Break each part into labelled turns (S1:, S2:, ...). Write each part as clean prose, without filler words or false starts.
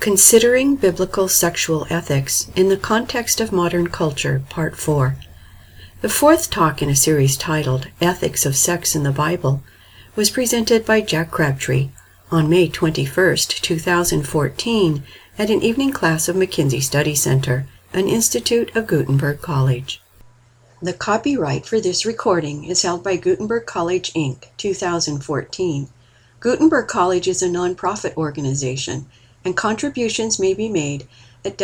S1: Considering Biblical Sexual Ethics in the Context of Modern Culture, Part 4. The fourth talk in a series titled Ethics of Sex in the Bible was presented by Jack Crabtree on May 21, 2014 at an evening class of McKinsey Study Center, an institute of Gutenberg College. The copyright for this recording is held by Gutenberg College, Inc., 2014. Gutenberg College is a nonprofit organization, and contributions may be made at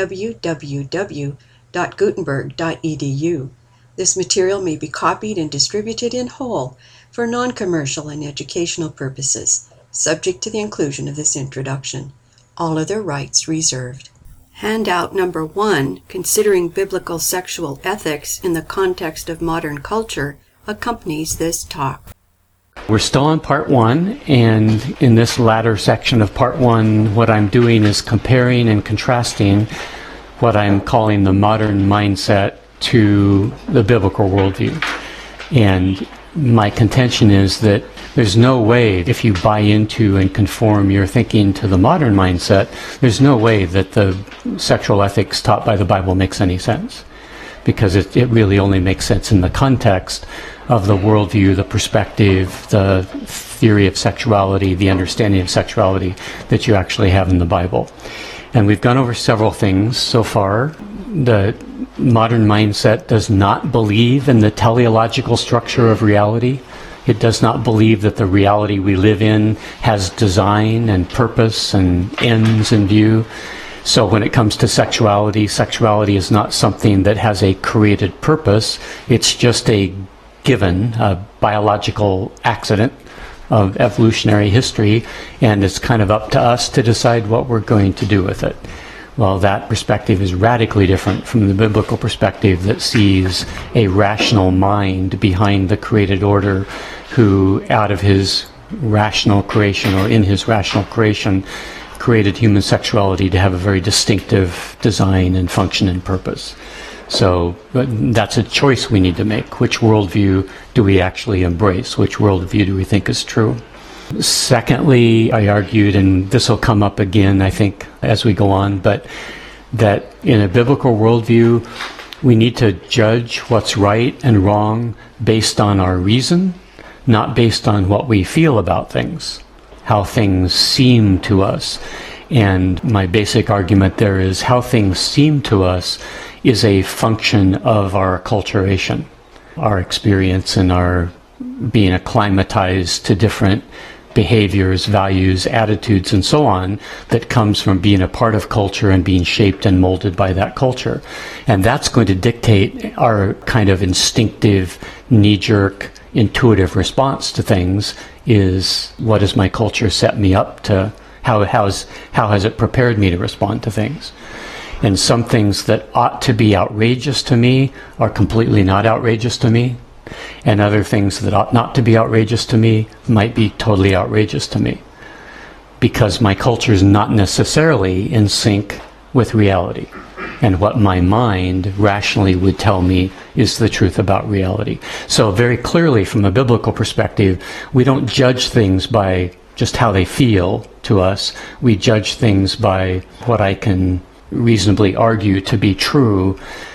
S1: www.gutenberg.edu. This material may be copied and distributed in whole for non-commercial and educational purposes, subject to the inclusion of this introduction. All other rights reserved. Handout number 1, Considering Biblical Sexual Ethics in the Context of Modern Culture, accompanies this talk.
S2: We're still on part 1, and in this latter section of part 1, what I'm doing is comparing and contrasting what I'm calling the modern mindset to the biblical worldview. And my contention is that there's no way, if you buy into and conform your thinking to the modern mindset, there's no way that the sexual ethics taught by the Bible makes any sense. Because it really only makes sense in the context of the worldview, the perspective, the theory of sexuality, the understanding of sexuality that you actually have in the Bible. And we've gone over several things so far. The modern mindset does not believe in the teleological structure of reality. It does not believe that the reality we live in has design and purpose and ends in view. So when it comes to sexuality, sexuality is not something that has a created purpose. It's just a given, a biological accident of evolutionary history, and it's kind of up to us to decide what we're going to do with it. Well, that perspective is radically different from the biblical perspective that sees a rational mind behind the created order who, out of his rational creation or in his rational creation, created human sexuality to have a very distinctive design and function and purpose. So that's a choice we need to make. Which worldview do we actually embrace? Which worldview do we think is true? Secondly, I argued, and this will come up again, I think, as we go on, but that in a biblical worldview, we need to judge what's right and wrong based on our reason, not based on what we feel about things, how things seem to us. And my basic argument there is how things seem to us is a function of our acculturation, our experience and our being acclimatized to different behaviors, values, attitudes, and so on that comes from being a part of culture and being shaped and molded by that culture. And that's going to dictate our kind of instinctive, knee-jerk, intuitive response to things is, what has my culture set me up to? How has it prepared me to respond to things? And some things that ought to be outrageous to me are completely not outrageous to me. And other things that ought not to be outrageous to me might be totally outrageous to me. Because my culture is not necessarily in sync with reality. And what my mind rationally would tell me is the truth about reality. So very clearly, from a biblical perspective, we don't judge things by just how they feel to us. We judge things by what I can reasonably argue to be true,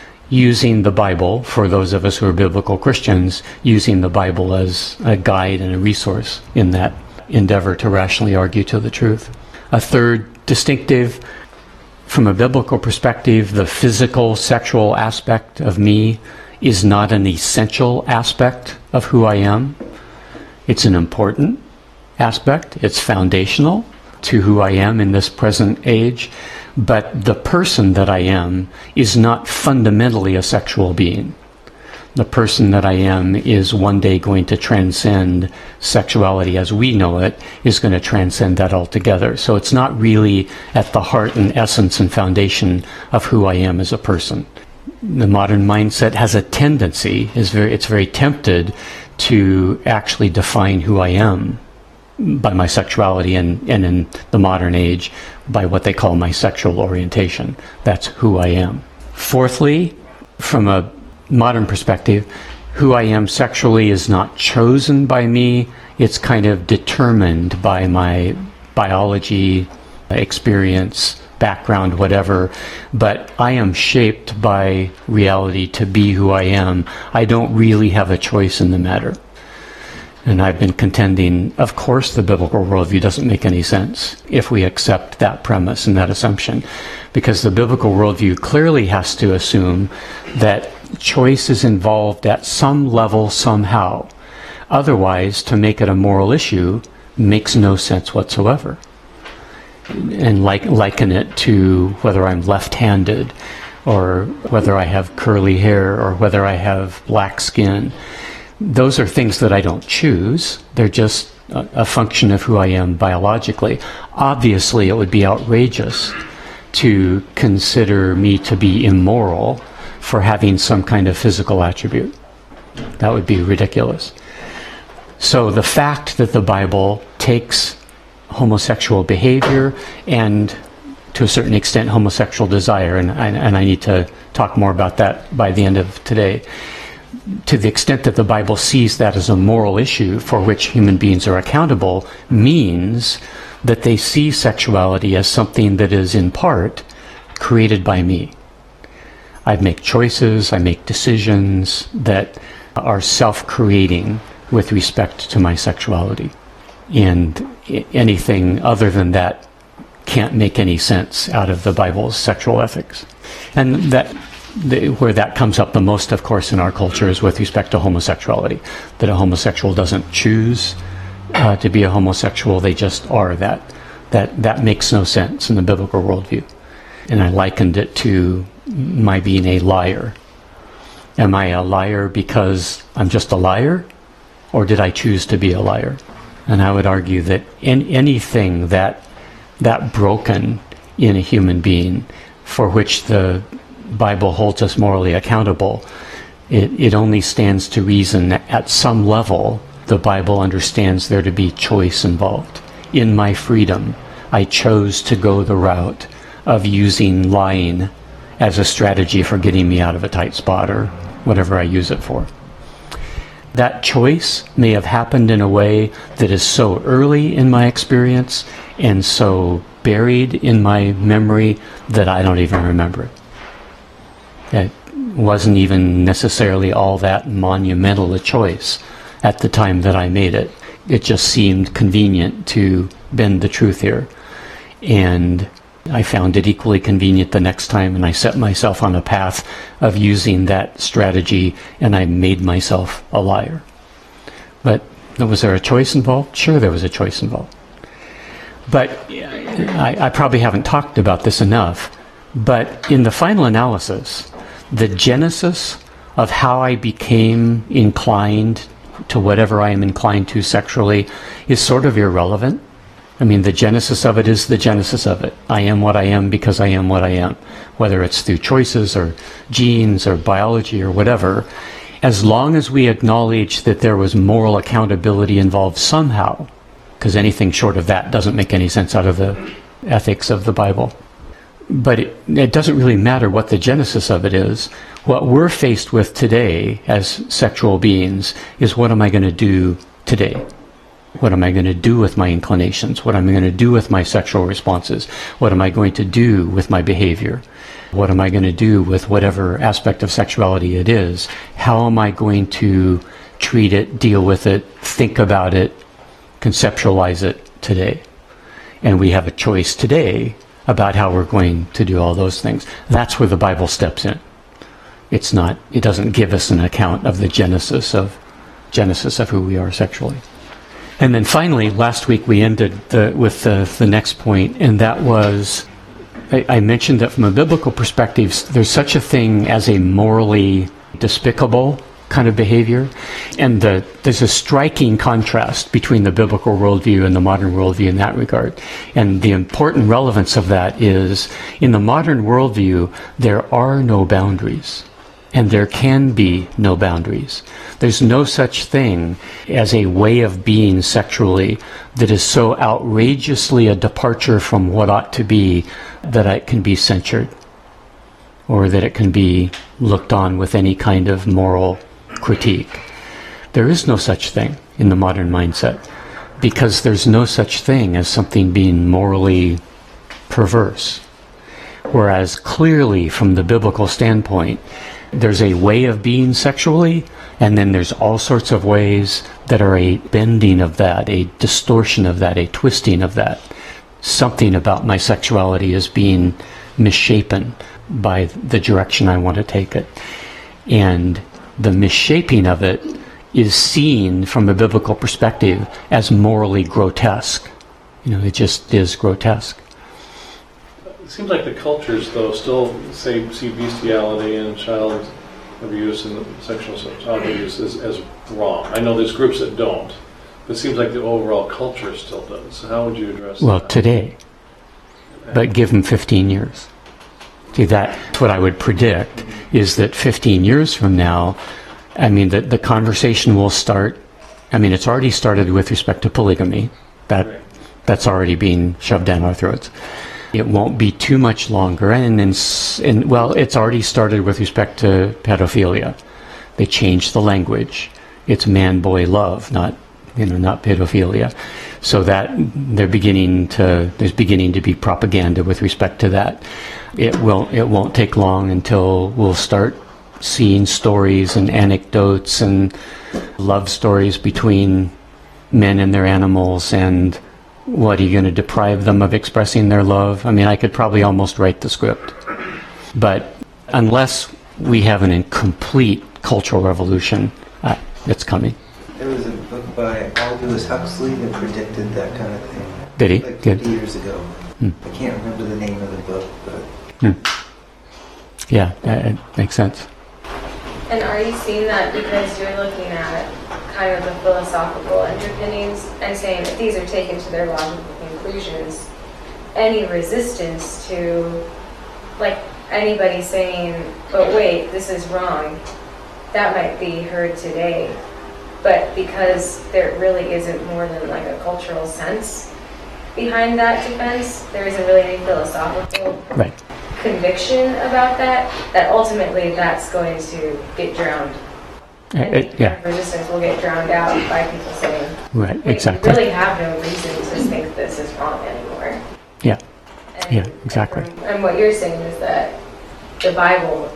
S2: using the Bible, for those of us who are biblical Christians, using the Bible as a guide and a resource in that endeavor to rationally argue to the truth. A third distinctive, from a biblical perspective, the physical, sexual aspect of me is not an essential aspect of who I am. It's an important aspect. It's foundational to who I am in this present age. But the person that I am is not fundamentally a sexual being. The person that I am is one day going to transcend sexuality as we know it, is going to transcend that altogether. So it's not really at the heart and essence and foundation of who I am as a person. The modern mindset has a tendency, it's very tempted to actually define who I am by my sexuality, and in the modern age by what they call my sexual orientation. That's who I am. Fourthly, from a modern perspective, who I am sexually is not chosen by me. It's kind of determined by my biology, experience, background, whatever, but I am shaped by reality to be who I am. I don't really have a choice in the matter. And I've been contending, of course, the biblical worldview doesn't make any sense if we accept that premise and that assumption, because the biblical worldview clearly has to assume that choice is involved at some level somehow. Otherwise, to make it a moral issue makes no sense whatsoever. And liken it to whether I'm left-handed, or whether I have curly hair, or whether I have black skin. Those are things that I don't choose. They're just a function of who I am biologically. Obviously, it would be outrageous to consider me to be immoral for having some kind of physical attribute. That would be ridiculous. So the fact that the Bible takes homosexual behavior and, to a certain extent, homosexual desire, and I need to talk more about that by the end of today, to the extent that the Bible sees that as a moral issue for which human beings are accountable, means that they see sexuality as something that is in part created by me. I make choices, I make decisions that are self-creating with respect to my sexuality. And anything other than that can't make any sense out of the Bible's sexual ethics. And where that comes up the most, of course, in our culture is with respect to homosexuality. That a homosexual doesn't choose to be a homosexual, they just are that. That makes no sense in the biblical worldview. And I likened it to my being a liar. Am I a liar because I'm just a liar? Or did I choose to be a liar? And I would argue that anything that broken in a human being for which the Bible holds us morally accountable, it only stands to reason that at some level the Bible understands there to be choice involved. In my freedom, I chose to go the route of using lying as a strategy for getting me out of a tight spot or whatever I use it for. That choice may have happened in a way that is so early in my experience and so buried in my memory that I don't even remember it. It wasn't even necessarily all that monumental a choice at the time that I made it. It just seemed convenient to bend the truth here. And I found it equally convenient the next time, and I set myself on a path of using that strategy, and I made myself a liar. But was there a choice involved? Sure, there was a choice involved. But I probably haven't talked about this enough, but in the final analysis, the genesis of how I became inclined to whatever I am inclined to sexually is sort of irrelevant. I mean, the genesis of it is the genesis of it. I am what I am because I am what I am, whether it's through choices or genes or biology or whatever. As long as we acknowledge that there was moral accountability involved somehow, because anything short of that doesn't make any sense out of the ethics of the Bible. But it doesn't really matter what the genesis of it is. What we're faced with today as sexual beings is, what am I going to do today? What am I going to do with my inclinations? What am I going to do with my sexual responses? What am I going to do with my behavior? What am I going to do with whatever aspect of sexuality it is? How am I going to treat it, deal with it, think about it, conceptualize it today? And we have a choice today about how we're going to do all those things. That's where the Bible steps in. It doesn't give us an account of the genesis of who we are sexually. And then finally, last week we ended with the next point, and that was, I mentioned that from a biblical perspective, there's such a thing as a morally despicable kind of behavior. And there's a striking contrast between the biblical worldview and the modern worldview in that regard. And the important relevance of that is, in the modern worldview, there are no boundaries. And there can be no boundaries. There's no such thing as a way of being sexually that is so outrageously a departure from what ought to be that it can be censured, or that it can be looked on with any kind of moral critique. There is no such thing in the modern mindset, because there's no such thing as something being morally perverse. Whereas clearly from the biblical standpoint, there's a way of being sexually, and then there's all sorts of ways that are a bending of that, a distortion of that, a twisting of that. Something about my sexuality is being misshapen by the direction I want to take it. And the missshaping of it is seen from a biblical perspective as morally grotesque. It just is grotesque.
S3: It seems like the cultures, though, still see bestiality and child abuse and sexual child abuse as wrong. I know there's groups that don't, but it seems like the overall culture still does. So how would you address that?
S2: Well, today. But give them 15 years. See, that's what I would predict, is that 15 years from now, the conversation will start. It's already started with respect to polygamy. That's already being shoved down our throats. It won't be too much longer, and it's already started with respect to pedophilia. They changed the language. It's man-boy love, not pedophilia. So that there's beginning to be propaganda with respect to that. It won't take long until we'll start seeing stories and anecdotes and love stories between men and their animals, and what, are you going to deprive them of expressing their love? I could probably almost write the script. But unless we have an incomplete cultural revolution, it's coming.
S4: There was a book by Aldous Huxley that predicted that kind of thing.
S2: Did he?
S4: Like 50 years ago. I can't remember the name of the book, but...
S2: Yeah, it makes sense.
S5: And are you seeing that because you're looking at kind of the philosophical underpinnings and saying if these are taken to their logical conclusions, any resistance to, like, anybody saying, but wait, this is wrong, that might be heard today. But because there really isn't more than like a cultural sense behind that defense, there isn't really any philosophical conviction about that ultimately that's going to get drowned. Resistance will get drowned out by people saying,
S2: exactly.
S5: We really have no reason to think this is wrong anymore. Exactly. And what you're saying is that the Bible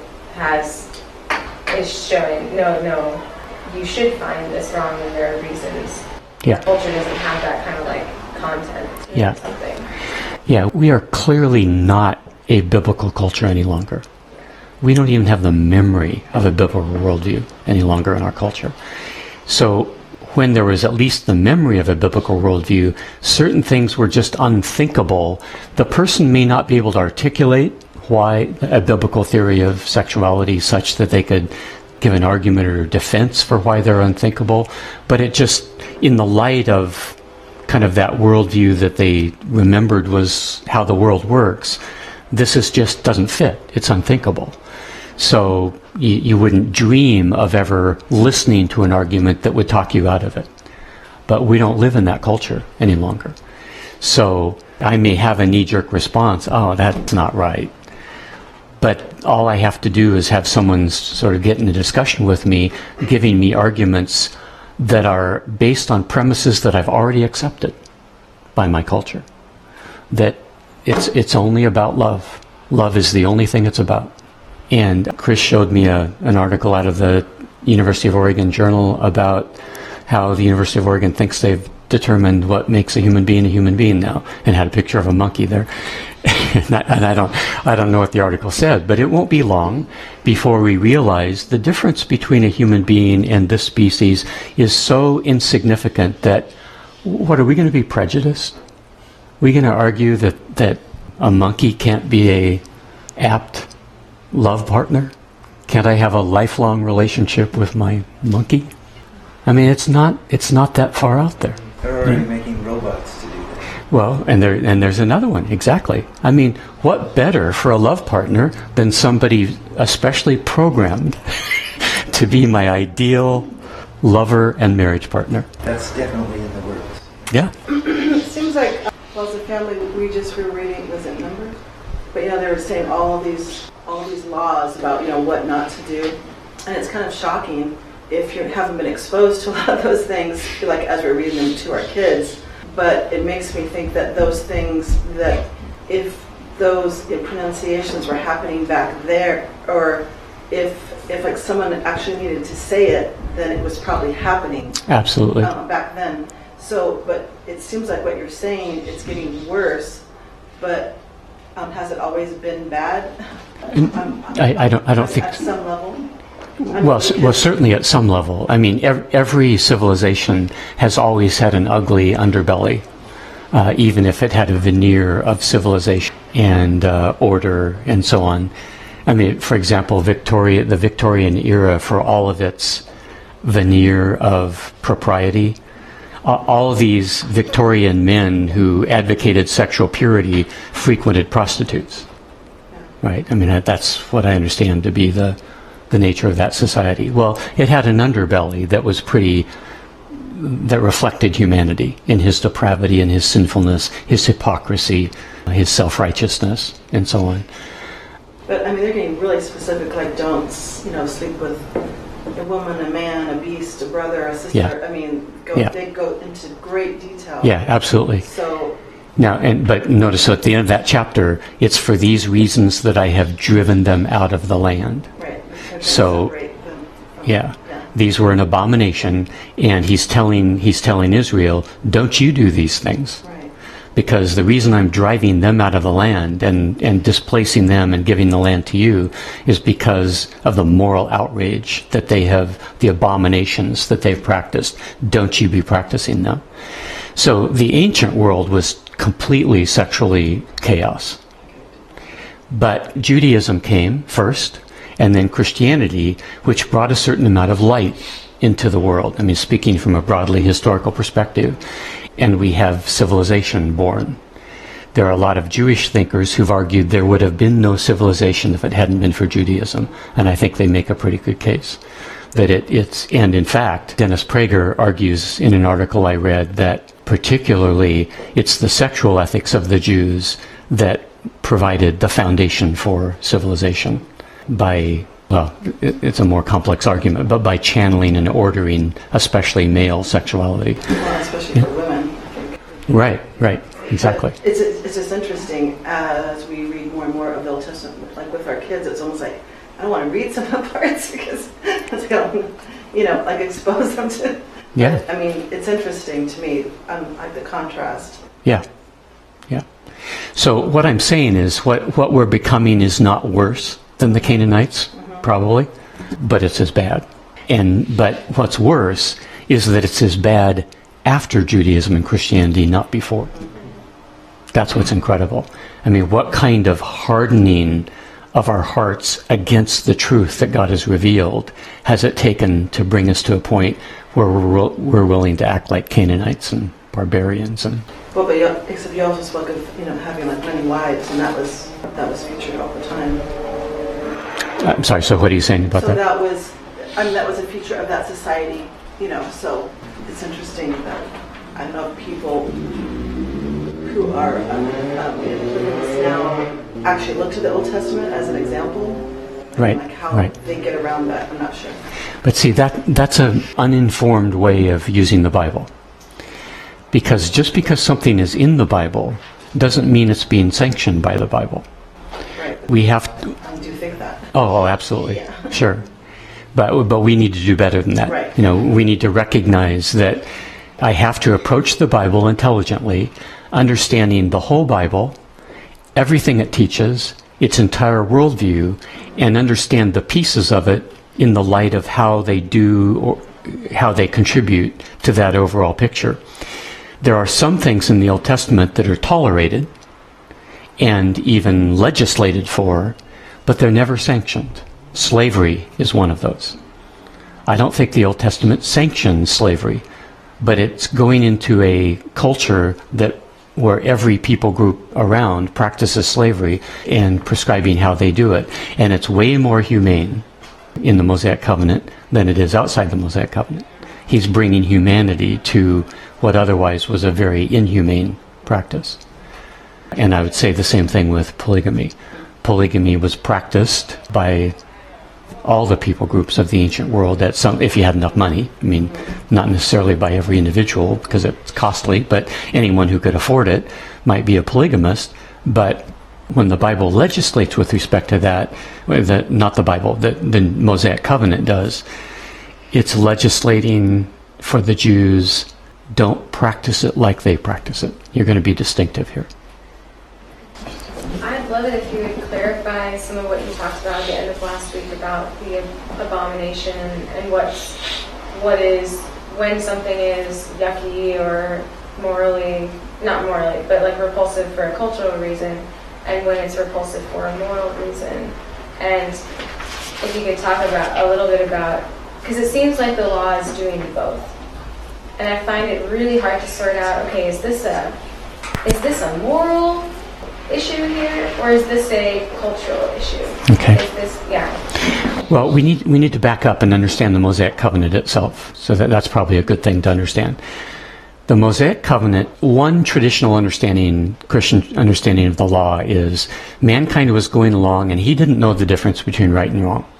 S5: is showing, no, you should find this wrong and there are reasons.
S2: Yeah.
S5: Culture doesn't have that kind of like content. Something.
S2: Yeah, we are clearly not a biblical culture any longer. We don't even have the memory of a biblical worldview any longer in our culture. So when there was at least the memory of a biblical worldview, certain things were just unthinkable. The person may not be able to articulate why a biblical theory of sexuality such that they could give an argument or defense for why they're unthinkable, but it just, in the light of kind of that worldview that they remembered was how the world works, this just doesn't fit. It's unthinkable. So you wouldn't dream of ever listening to an argument that would talk you out of it. But we don't live in that culture any longer. So I may have a knee-jerk response, oh, that's not right. But all I have to do is have someone sort of get in a discussion with me, giving me arguments that are based on premises that I've already accepted by my culture. That it's only about love. Love is the only thing it's about. And Chris showed me an article out of the University of Oregon Journal about how the University of Oregon thinks they've determined what makes a human being now, and had a picture of a monkey there. and I don't know what the article said, but it won't be long before we realize the difference between a human being and this species is so insignificant that, what, are we going to be prejudiced? Are we going to argue that a monkey can't be a apt love partner? Can't I have a lifelong relationship with my monkey? It's not that far out there.
S4: They're already making robots to do that.
S2: Well, and there's another one, exactly. What better for a love partner than somebody especially programmed to be my ideal lover and marriage partner?
S4: That's definitely in the works.
S2: Yeah.
S6: It seems like, as a family, we just were reading, was it Numbers? But they were saying all these laws about what not to do, and it's kind of shocking if you haven't been exposed to a lot of those things, like as we're reading them to our kids. But it makes me think that those things, that if those pronunciations were happening back there, or if like someone actually needed to say it, then it was probably happening
S2: Absolutely.
S6: back then. So, but it seems like what you're saying, it's getting worse, but has it always been bad?
S2: I don't think
S6: at some level.
S2: Well, certainly at some level. I mean, every civilization has always had an ugly underbelly, even if it had a veneer of civilization and order and so on. I mean, for example, the Victorian era, for all of its veneer of propriety, all of these Victorian men who advocated sexual purity frequented prostitutes, right? I mean, that's what I understand to be the nature of that society. Well, it had an underbelly that was that reflected humanity in his depravity and his sinfulness, his hypocrisy, his self-righteousness, and so on.
S6: But I mean, they're getting really specific, like don't, sleep with a woman, a man, a beast, a brother, a sister.
S2: Yeah.
S6: I mean, they go into great detail.
S2: Yeah, absolutely.
S6: So
S2: now, but notice at the end of that chapter, it's for these reasons that I have driven them out of the land.
S6: right.
S2: So,
S6: Separate them from-
S2: Yeah, these were an abomination, and he's telling Israel, don't you do these things.
S6: Right.
S2: Because the reason I'm driving them out of the land and displacing them and giving the land to you is because of the moral outrage that they have, the abominations that they've practiced. Don't you be practicing them. So the ancient world was completely sexually chaos. But Judaism came first, and then Christianity, which brought a certain amount of light into the world. I mean, speaking from a broadly historical perspective. And we have civilization born. There are a lot of Jewish thinkers who've argued there would have been no civilization if it hadn't been for Judaism. And I think they make a pretty good case. That and in fact, Dennis Prager argues in an article I read that particularly it's the sexual ethics of the Jews that provided the foundation for civilization it's a more complex argument, but by channeling and ordering, especially male sexuality.
S6: Well, especially for women, I think.
S2: Right, exactly.
S6: But it's just interesting as we read more and more of the Old Testament. Like with our kids, it's almost like I don't want to read some of the parts because they'll, like expose them to.
S2: Yeah.
S6: I mean, it's interesting to me, like the contrast.
S2: Yeah. So what I'm saying is what we're becoming is not worse than the Canaanites, probably, but it's as bad. But what's worse is that it's as bad after Judaism and Christianity, not before. That's what's incredible. I mean, what kind of hardening of our hearts against the truth that God has revealed has it taken to bring us to a point where we're willing to act like Canaanites and barbarians? And
S6: Well, but except you also spoke of having like many wives, and that was featured all the time.
S2: I'm sorry. So what are you saying about
S6: So
S2: that?
S6: that was a feature of that society. So it's interesting that I don't know if people who are polygamous now actually look to the Old Testament as an example.
S2: Right.
S6: Like how
S2: Right.
S6: they get around that, I'm not sure.
S2: But see, that's an uninformed way of using the Bible. Because just because something is in the Bible doesn't mean it's being sanctioned by the Bible.
S6: Right.
S2: We have to...
S6: I do think that.
S2: Oh, absolutely.
S6: Yeah.
S2: Sure. But we need to do better than that.
S6: Right.
S2: We need to recognize that I have to approach the Bible intelligently, understanding the whole Bible, everything it teaches, its entire worldview, and understand the pieces of it in the light of how they do or how they contribute to that overall picture. There are some things in the Old Testament that are tolerated and even legislated for, but they're never sanctioned. Slavery is one of those. I don't think the Old Testament sanctions slavery, but it's going into a culture where every people group around practices slavery and prescribing how they do it. And it's way more humane in the Mosaic Covenant than it is outside the Mosaic Covenant. He's bringing humanity to what otherwise was a very inhumane practice. And I would say the same thing with polygamy. Polygamy was practiced by all the people groups of the ancient world if you had enough money. I mean, not necessarily by every individual because it's costly, but anyone who could afford it might be a polygamist. But When the Bible legislates with respect to that, not the Bible, the Mosaic Covenant does, it's legislating for the Jews, don't practice it like they practice it. You're going to be distinctive here.
S5: I'd love it if you would clarify some of what you talked about at the end of last week about the abomination and what is, when something is yucky or morally, not morally, but like repulsive for a cultural reason, and when it's repulsive for a moral reason. And if you could talk about a little bit about, because it seems like the law is doing both. And I find it really hard to sort out, okay, is this a moral issue here, or is this a cultural issue?
S2: Okay.
S5: Is this, yeah.
S2: Well, we need to back up and understand the Mosaic Covenant itself. So that's probably a good thing to understand. The Mosaic Covenant, one traditional understanding, Christian understanding of the law is mankind was going along and he didn't know the difference between right and wrong.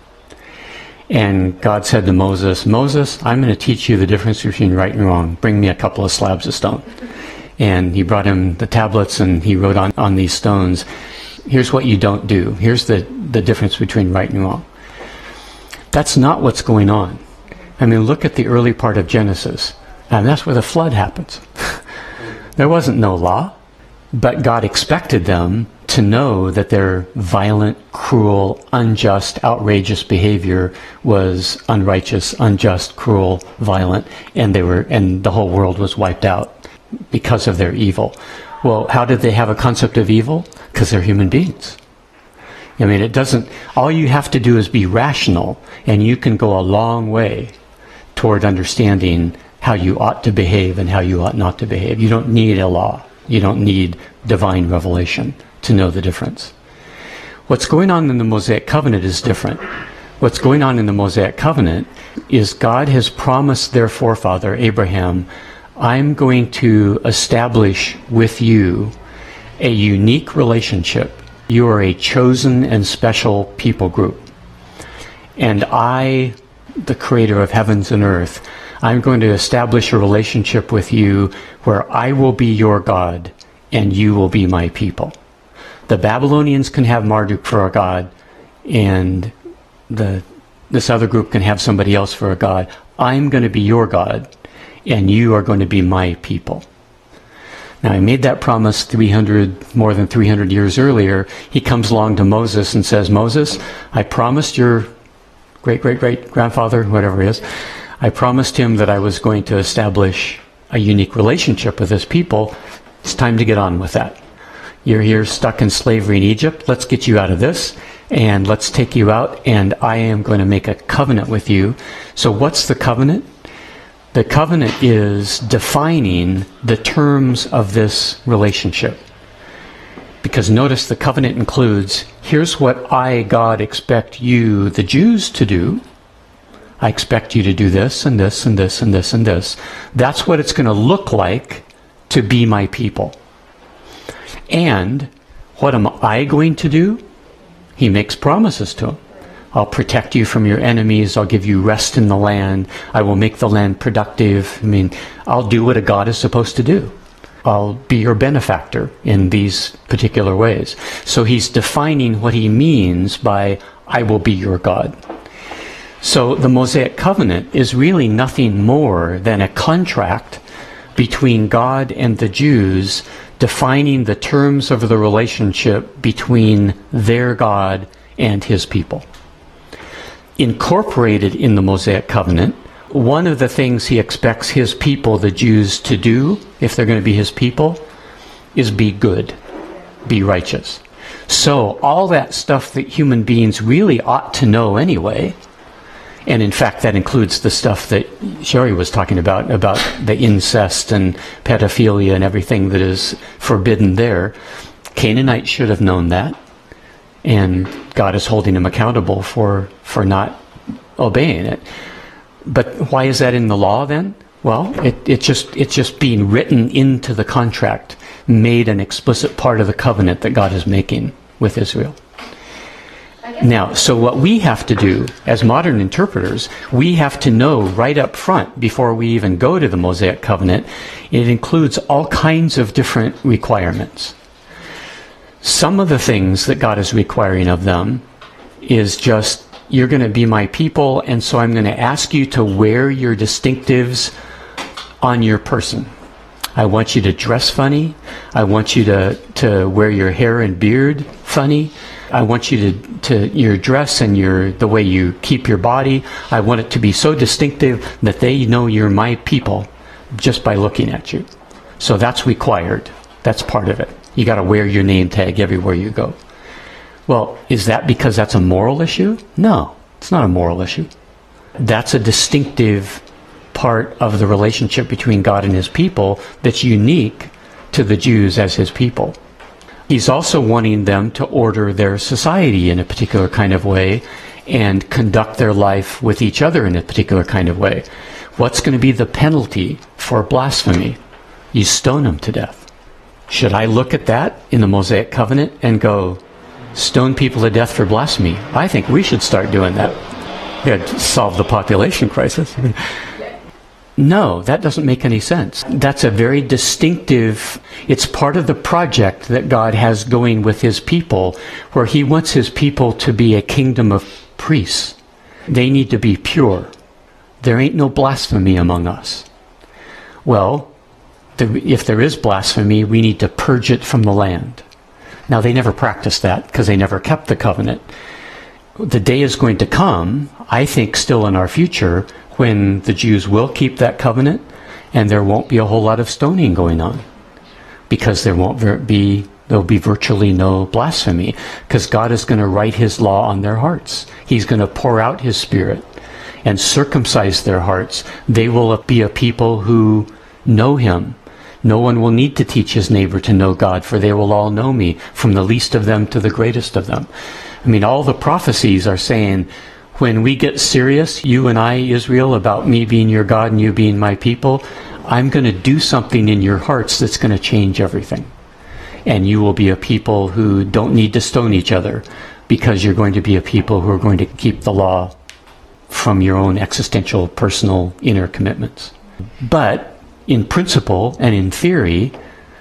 S2: And God said to Moses, Moses, I'm going to teach you the difference between right and wrong. Bring me a couple of slabs of stone. And he brought him the tablets and he wrote on these stones, here's what you don't do. Here's the difference between right and wrong. That's not what's going on. I mean, look at the early part of Genesis. And that's where the flood happens. There wasn't no law, but God expected them to know that their violent, cruel, unjust, outrageous behavior was unrighteous, unjust, cruel, violent, and the whole world was wiped out because of their evil. Well, how did they have a concept of evil? Because they're human beings. I mean, all you have to do is be rational, and you can go a long way toward understanding how you ought to behave and how you ought not to behave. You don't need a law. You don't need divine revelation to know the difference. What's going on in the Mosaic Covenant is different. What's going on in the Mosaic Covenant is God has promised their forefather, Abraham, I'm going to establish with you a unique relationship. You are a chosen and special people group. And I, the creator of heavens and earth, I'm going to establish a relationship with you where I will be your God and you will be my people. The Babylonians can have Marduk for a god, and this other group can have somebody else for a god. I'm going to be your God, and you are going to be my people. Now, I made that promise more than 300 years earlier. He comes along to Moses and says, Moses, I promised your great-great-great-grandfather, whatever he is, I promised him that I was going to establish a unique relationship with his people. It's time to get on with that. You're here stuck in slavery in Egypt. Let's get you out of this, and let's take you out, and I am going to make a covenant with you. So what's the covenant? The covenant is defining the terms of this relationship. Because notice the covenant includes, here's what I, God, expect you, the Jews, to do. I expect you to do this and this and this and this and this. That's what it's going to look like to be my people. And what am I going to do? He makes promises to them. I'll protect you from your enemies. I'll give you rest in the land. I will make the land productive. I mean, I'll do what a God is supposed to do. I'll be your benefactor in these particular ways. So he's defining what he means by, I will be your God. So the Mosaic Covenant is really nothing more than a contract between God and the Jews, defining the terms of the relationship between their God and his people. Incorporated in the Mosaic Covenant, one of the things he expects his people, the Jews, to do, if they're going to be his people, is be good, be righteous. So all that stuff that human beings really ought to know anyway, and in fact that includes the stuff that Sherry was talking about the incest and pedophilia and everything that is forbidden there. Canaanites should have known that, and God is holding them accountable for not obeying it. But why is that in the law then? Well, it's just being written into the contract, made an explicit part of the covenant that God is making with Israel. Now, so what we have to do as modern interpreters, we have to know right up front before we even go to the Mosaic Covenant, it includes all kinds of different requirements. Some of the things that God is requiring of them is just, you're going to be my people, and so I'm going to ask you to wear your distinctives on your person. I want you to dress funny. I want you to wear your hair and beard funny. I want you to your dress and the way you keep your body. I want it to be so distinctive that they know you're my people just by looking at you. So that's required. That's part of it. You got to wear your name tag everywhere you go. Well, is that because that's a moral issue? No, it's not a moral issue. That's a distinctive part of the relationship between God and his people that's unique to the Jews as his people. He's also wanting them to order their society in a particular kind of way and conduct their life with each other in a particular kind of way. What's going to be the penalty for blasphemy? You stone them to death. Should I look at that in the Mosaic Covenant and go, stone people to death for blasphemy? I think we should start doing that. Yeah, solve the population crisis. No, that doesn't make any sense. That's a very distinctive, it's part of the project that God has going with his people, where he wants his people to be a kingdom of priests. They need to be pure. There ain't no blasphemy among us. Well, if there is blasphemy, we need to purge it from the land. Now, they never practiced that because they never kept the covenant. The day is going to come, I think still in our future, when the Jews will keep that covenant and there won't be a whole lot of stoning going on, because there'll be virtually no blasphemy, because God is going to write his law on their hearts. He's going to pour out his Spirit and circumcise their hearts. They will be a people who know him. No one will need to teach his neighbor to know God, for they will all know me, from the least of them to the greatest of them. I mean, all the prophecies are saying, when we get serious, you and I, Israel, about me being your God and you being my people, I'm going to do something in your hearts that's going to change everything. And you will be a people who don't need to stone each other, because you're going to be a people who are going to keep the law from your own existential, personal, inner commitments. But in principle and in theory,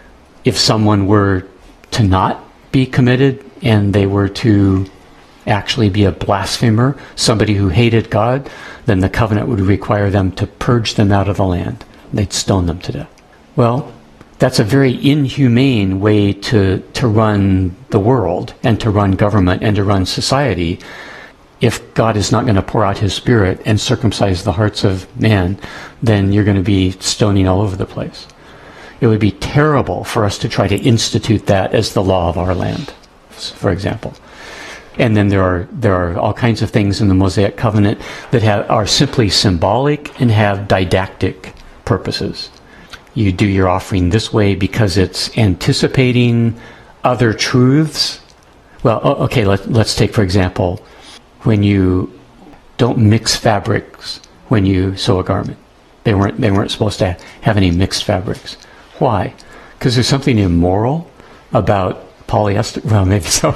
S2: if someone were to not be committed and they were to actually be a blasphemer, somebody who hated God, then the covenant would require them to purge them out of the land. They'd stone them to death. Well, that's a very inhumane way to run the world and to run government and to run society. If God is not going to pour out his Spirit and circumcise the hearts of man, then you're going to be stoning all over the place. It would be terrible for us to try to institute that as the law of our land, for example. And then there are all kinds of things in the Mosaic Covenant that are simply symbolic and have didactic purposes. You do your offering this way because it's anticipating other truths. Well, okay, let's take, for example, when you don't mix fabrics when you sew a garment. They weren't supposed to have any mixed fabrics. Why? Because there's something immoral about polyester. Well, maybe so.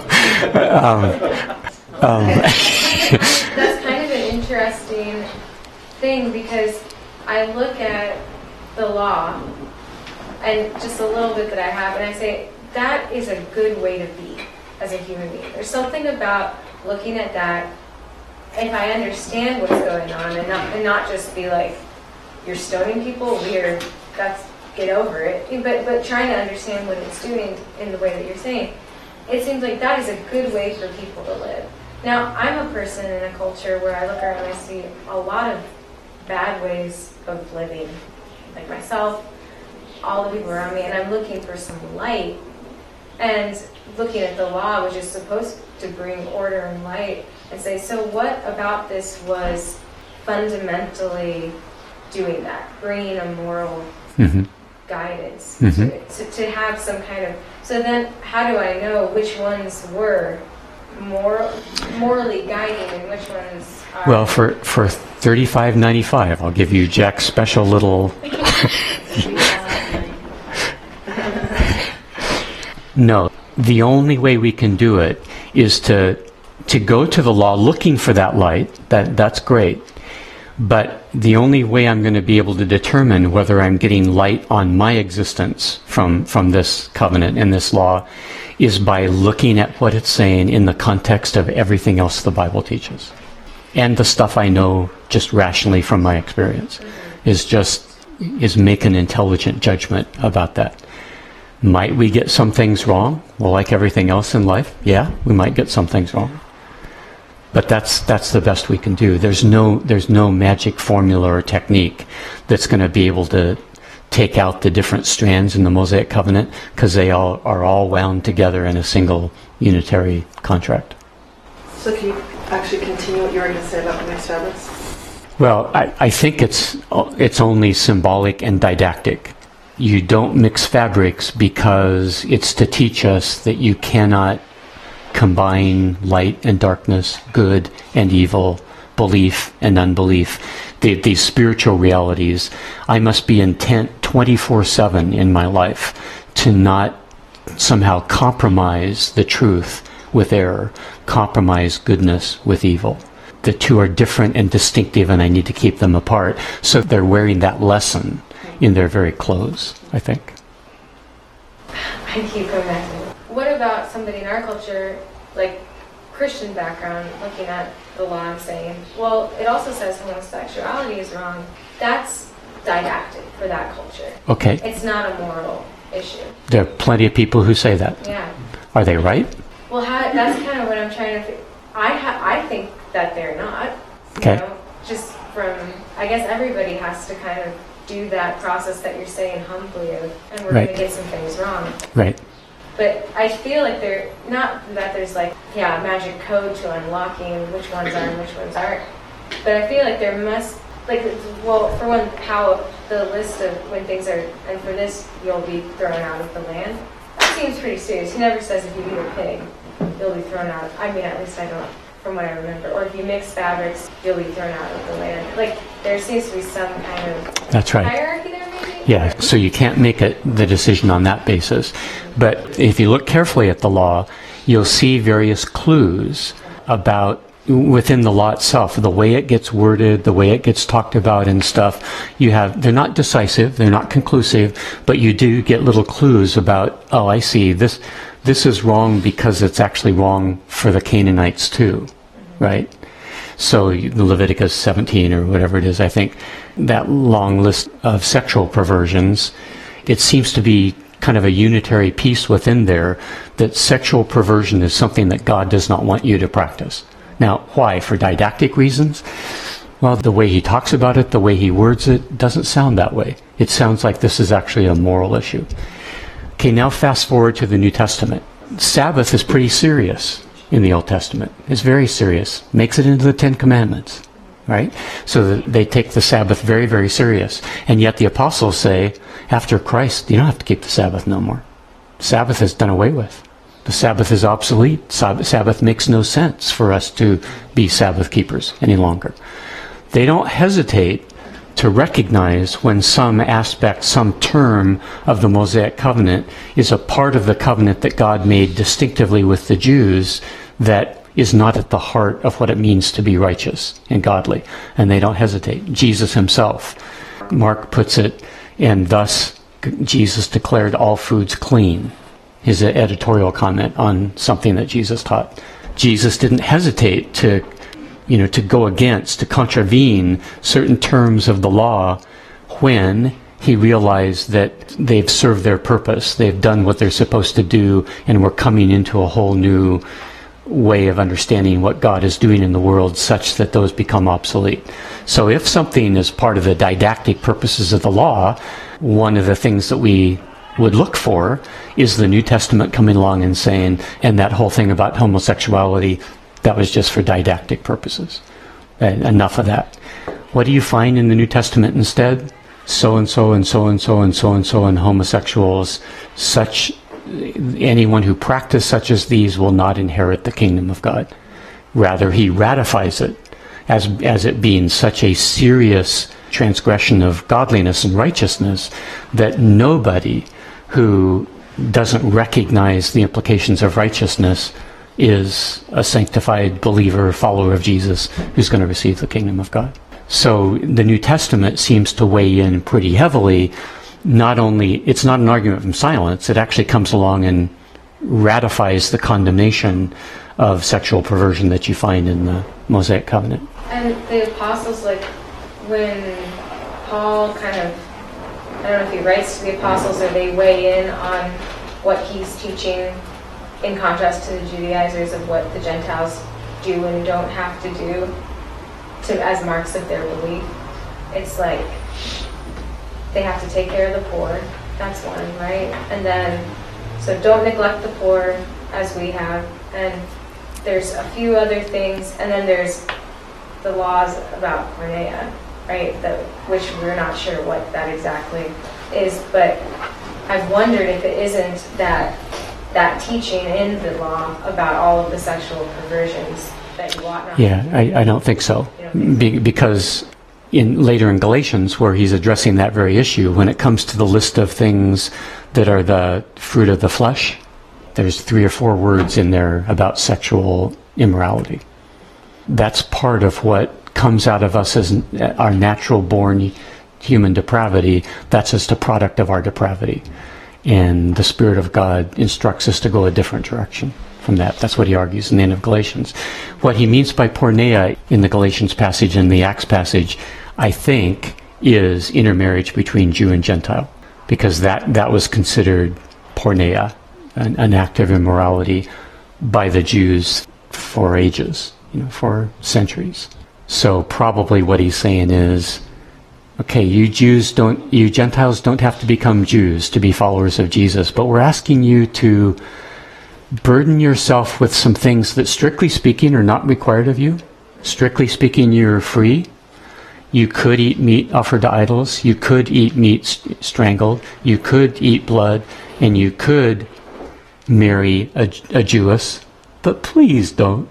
S5: That's kind of an interesting thing, because I look at the law and just a little bit that I have, and I say, that is a good way to be as a human being. There's something about looking at that, if I understand what's going on, and not just be like, you're stoning people, weird, get over it, but trying to understand what it's doing in the way that you're saying. It seems like that is a good way for people to live. Now, I'm a person in a culture where I look around and I see a lot of bad ways of living, like myself, all the people around me, and I'm looking for some light. And looking at the law, which is supposed to bring order and light, and say, so what about this was fundamentally doing that, bringing a moral guidance to it, to have some kind of. So then, how do I know which ones were morally guiding and which ones are?
S2: Well, for $35.95, I'll give you Jack's special little. No, the only way we can do it is to go to the law looking for that light. That's great. But the only way I'm going to be able to determine whether I'm getting light on my existence from this covenant and this law is by looking at what it's saying in the context of everything else the Bible teaches. And the stuff I know just rationally from my experience is make an intelligent judgment about that. Might we get some things wrong? Well, like everything else in life, yeah, we might get some things wrong. But that's the best we can do. There's no magic formula or technique that's going to be able to take out the different strands in the Mosaic covenant, because they are all wound together in a single unitary contract.
S6: So can you actually continue what you were going to say about the mixed fabrics?
S2: Well, I think it's only symbolic and didactic. You don't mix fabrics because it's to teach us that you cannot combine light and darkness, good and evil, belief and unbelief. These spiritual realities, I must be intent 24/7 in my life to not somehow compromise the truth with error, compromise goodness with evil. The two are different and distinctive, and I need to keep them apart. So they're wearing that lesson in their very clothes, I think.
S5: I keep coming back to it. What about somebody in our culture, like Christian background, looking at the law and saying, well, it also says homosexuality is wrong. That's didactic for that culture.
S2: Okay.
S5: It's not a moral issue.
S2: There are plenty of people who say that.
S5: Yeah.
S2: Are they right?
S5: Well, that's kind of what I'm trying to figure. I think that they're not.
S2: Okay.
S5: You know, just from, I guess everybody has to kind of do that process that you're saying humbly of, and we're
S2: Right.
S5: going to get some things wrong.
S2: Right.
S5: But I feel like not that there's like, a magic code to unlocking which ones are and which ones aren't. But I feel like there must, well, for one, how the list of when things are, and for this, you'll be thrown out of the land. That seems pretty serious. He never says if you eat a pig, you'll be thrown out. I mean, at least I don't, from what I remember. Or if you mix fabrics, you'll be thrown out of the land. Like, there seems to be some kind of
S2: That's right.
S5: hierarchy there, maybe?
S2: Yeah, so you can't make the decision on that basis. But if you look carefully at the law, you'll see various clues about within the law itself, the way it gets worded, the way it gets talked about and stuff. They're not decisive, they're not conclusive, but you do get little clues about, oh, I see, this is wrong because it's actually wrong for the Canaanites too, right? So Leviticus 17 or whatever it is, I think, that long list of sexual perversions, it seems to be kind of a unitary piece within there that sexual perversion is something that God does not want you to practice. Now, why? For didactic reasons? Well, the way he talks about it, the way he words it, doesn't sound that way. It sounds like this is actually a moral issue. Okay, now fast forward to the New Testament. Sabbath is pretty serious in the Old Testament. It's very serious. Makes it into the Ten Commandments, right? So that they take the Sabbath very, very serious. And yet the apostles say, after Christ, you don't have to keep the Sabbath no more. Sabbath is done away with. The Sabbath is obsolete. Sabbath makes no sense for us to be Sabbath keepers any longer. They don't hesitate to recognize when some aspect, some term of the Mosaic covenant is a part of the covenant that God made distinctively with the Jews that is not at the heart of what it means to be righteous and godly. And they don't hesitate. Jesus himself, Mark puts it, and thus Jesus declared all foods clean. His editorial comment on something that Jesus taught. Jesus didn't hesitate to go against, to contravene certain terms of the law when he realized that they've served their purpose, they've done what they're supposed to do, and we're coming into a whole new way of understanding what God is doing in the world such that those become obsolete. So if something is part of the didactic purposes of the law, one of the things that we would look for is the New Testament coming along and saying, and that whole thing about homosexuality, that was just for didactic purposes. Enough of that. What do you find in the New Testament instead? So-and-so and so-and-so and so-and-so and homosexuals, anyone who practices such as these will not inherit the kingdom of God. Rather, he ratifies it as it being such a serious transgression of godliness and righteousness that nobody who doesn't recognize the implications of righteousness is a sanctified believer, follower of Jesus, who's going to receive the kingdom of God. So the New Testament seems to weigh in pretty heavily. Not only, it's not an argument from silence, it actually comes along and ratifies the condemnation of sexual perversion that you find in the Mosaic Covenant.
S5: And the apostles, like, when Paul kind of, I don't know if he writes to the apostles or they weigh in on what he's teaching in contrast to the Judaizers of what the Gentiles do and don't have to do as marks of their belief. It's like they have to take care of the poor. That's one, right? And then, so don't neglect the poor as we have. And there's a few other things. And then there's the laws about porneia, right? Which we're not sure what that exactly is. But I've wondered if it isn't that teaching in the law about all of the sexual perversions that you ought not.
S2: Yeah, I don't think so. Because later in Galatians, where he's addressing that very issue, when it comes to the list of things that are the fruit of the flesh, there's 3 or 4 words in there about sexual immorality. That's part of what comes out of us as our natural born human depravity. That's just a product of our depravity. And the Spirit of God instructs us to go a different direction from that. That's what he argues in the end of Galatians. What he means by porneia in the Galatians passage and the Acts passage, I think, is intermarriage between Jew and Gentile, because that was considered porneia, an act of immorality by the Jews for ages, for centuries. So probably what he's saying is, okay, you Gentiles don't have to become Jews to be followers of Jesus, but we're asking you to burden yourself with some things that, strictly speaking, are not required of you. Strictly speaking, you're free. You could eat meat offered to idols. You could eat meat strangled. You could eat blood. And you could marry a Jewess. But please don't.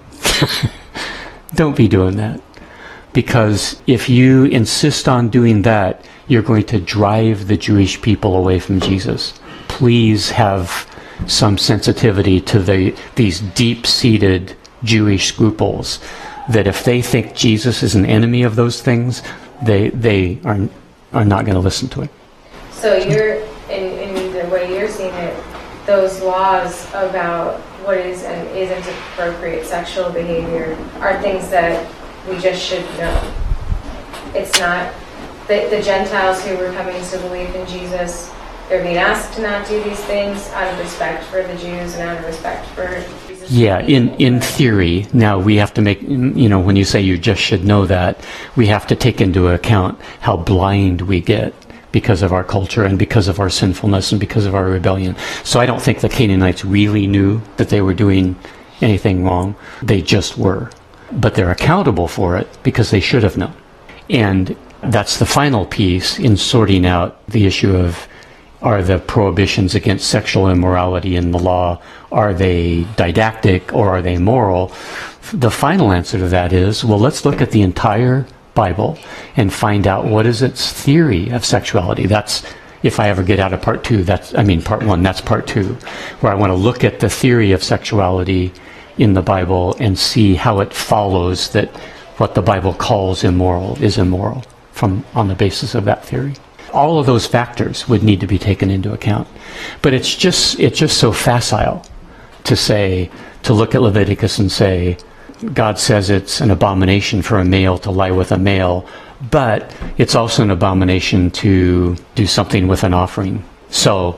S2: Don't be doing that. Because if you insist on doing that, you're going to drive the Jewish people away from Jesus. Please have some sensitivity to these deep-seated Jewish scruples, that if they think Jesus is an enemy of those things, they are not going to listen to it.
S5: So you're, in the way you're seeing it, those laws about what is and isn't appropriate sexual behavior are things that we just should know. It's not the Gentiles who were coming to believe in Jesus, they're being asked to not do these things out of respect for the Jews and out of respect for Jesus.
S2: Yeah, in theory. Now we have to make, when you say you just should know that, we have to take into account how blind we get because of our culture and because of our sinfulness and because of our rebellion. So I don't think the Canaanites really knew that they were doing anything wrong. They just were. But they're accountable for it because they should have known. And that's the final piece in sorting out the issue of, are the prohibitions against sexual immorality in the law, are they didactic or are they moral? The final answer to that is, well, let's look at the entire Bible and find out what is its theory of sexuality. That's, if I ever get out of part 1, that's part 2, where I want to look at the theory of sexuality in the Bible and see how it follows that what the Bible calls immoral is immoral on the basis of that theory. All of those factors would need to be taken into account. But it's just so facile to look at Leviticus and say, God says it's an abomination for a male to lie with a male, but it's also an abomination to do something with an offering. So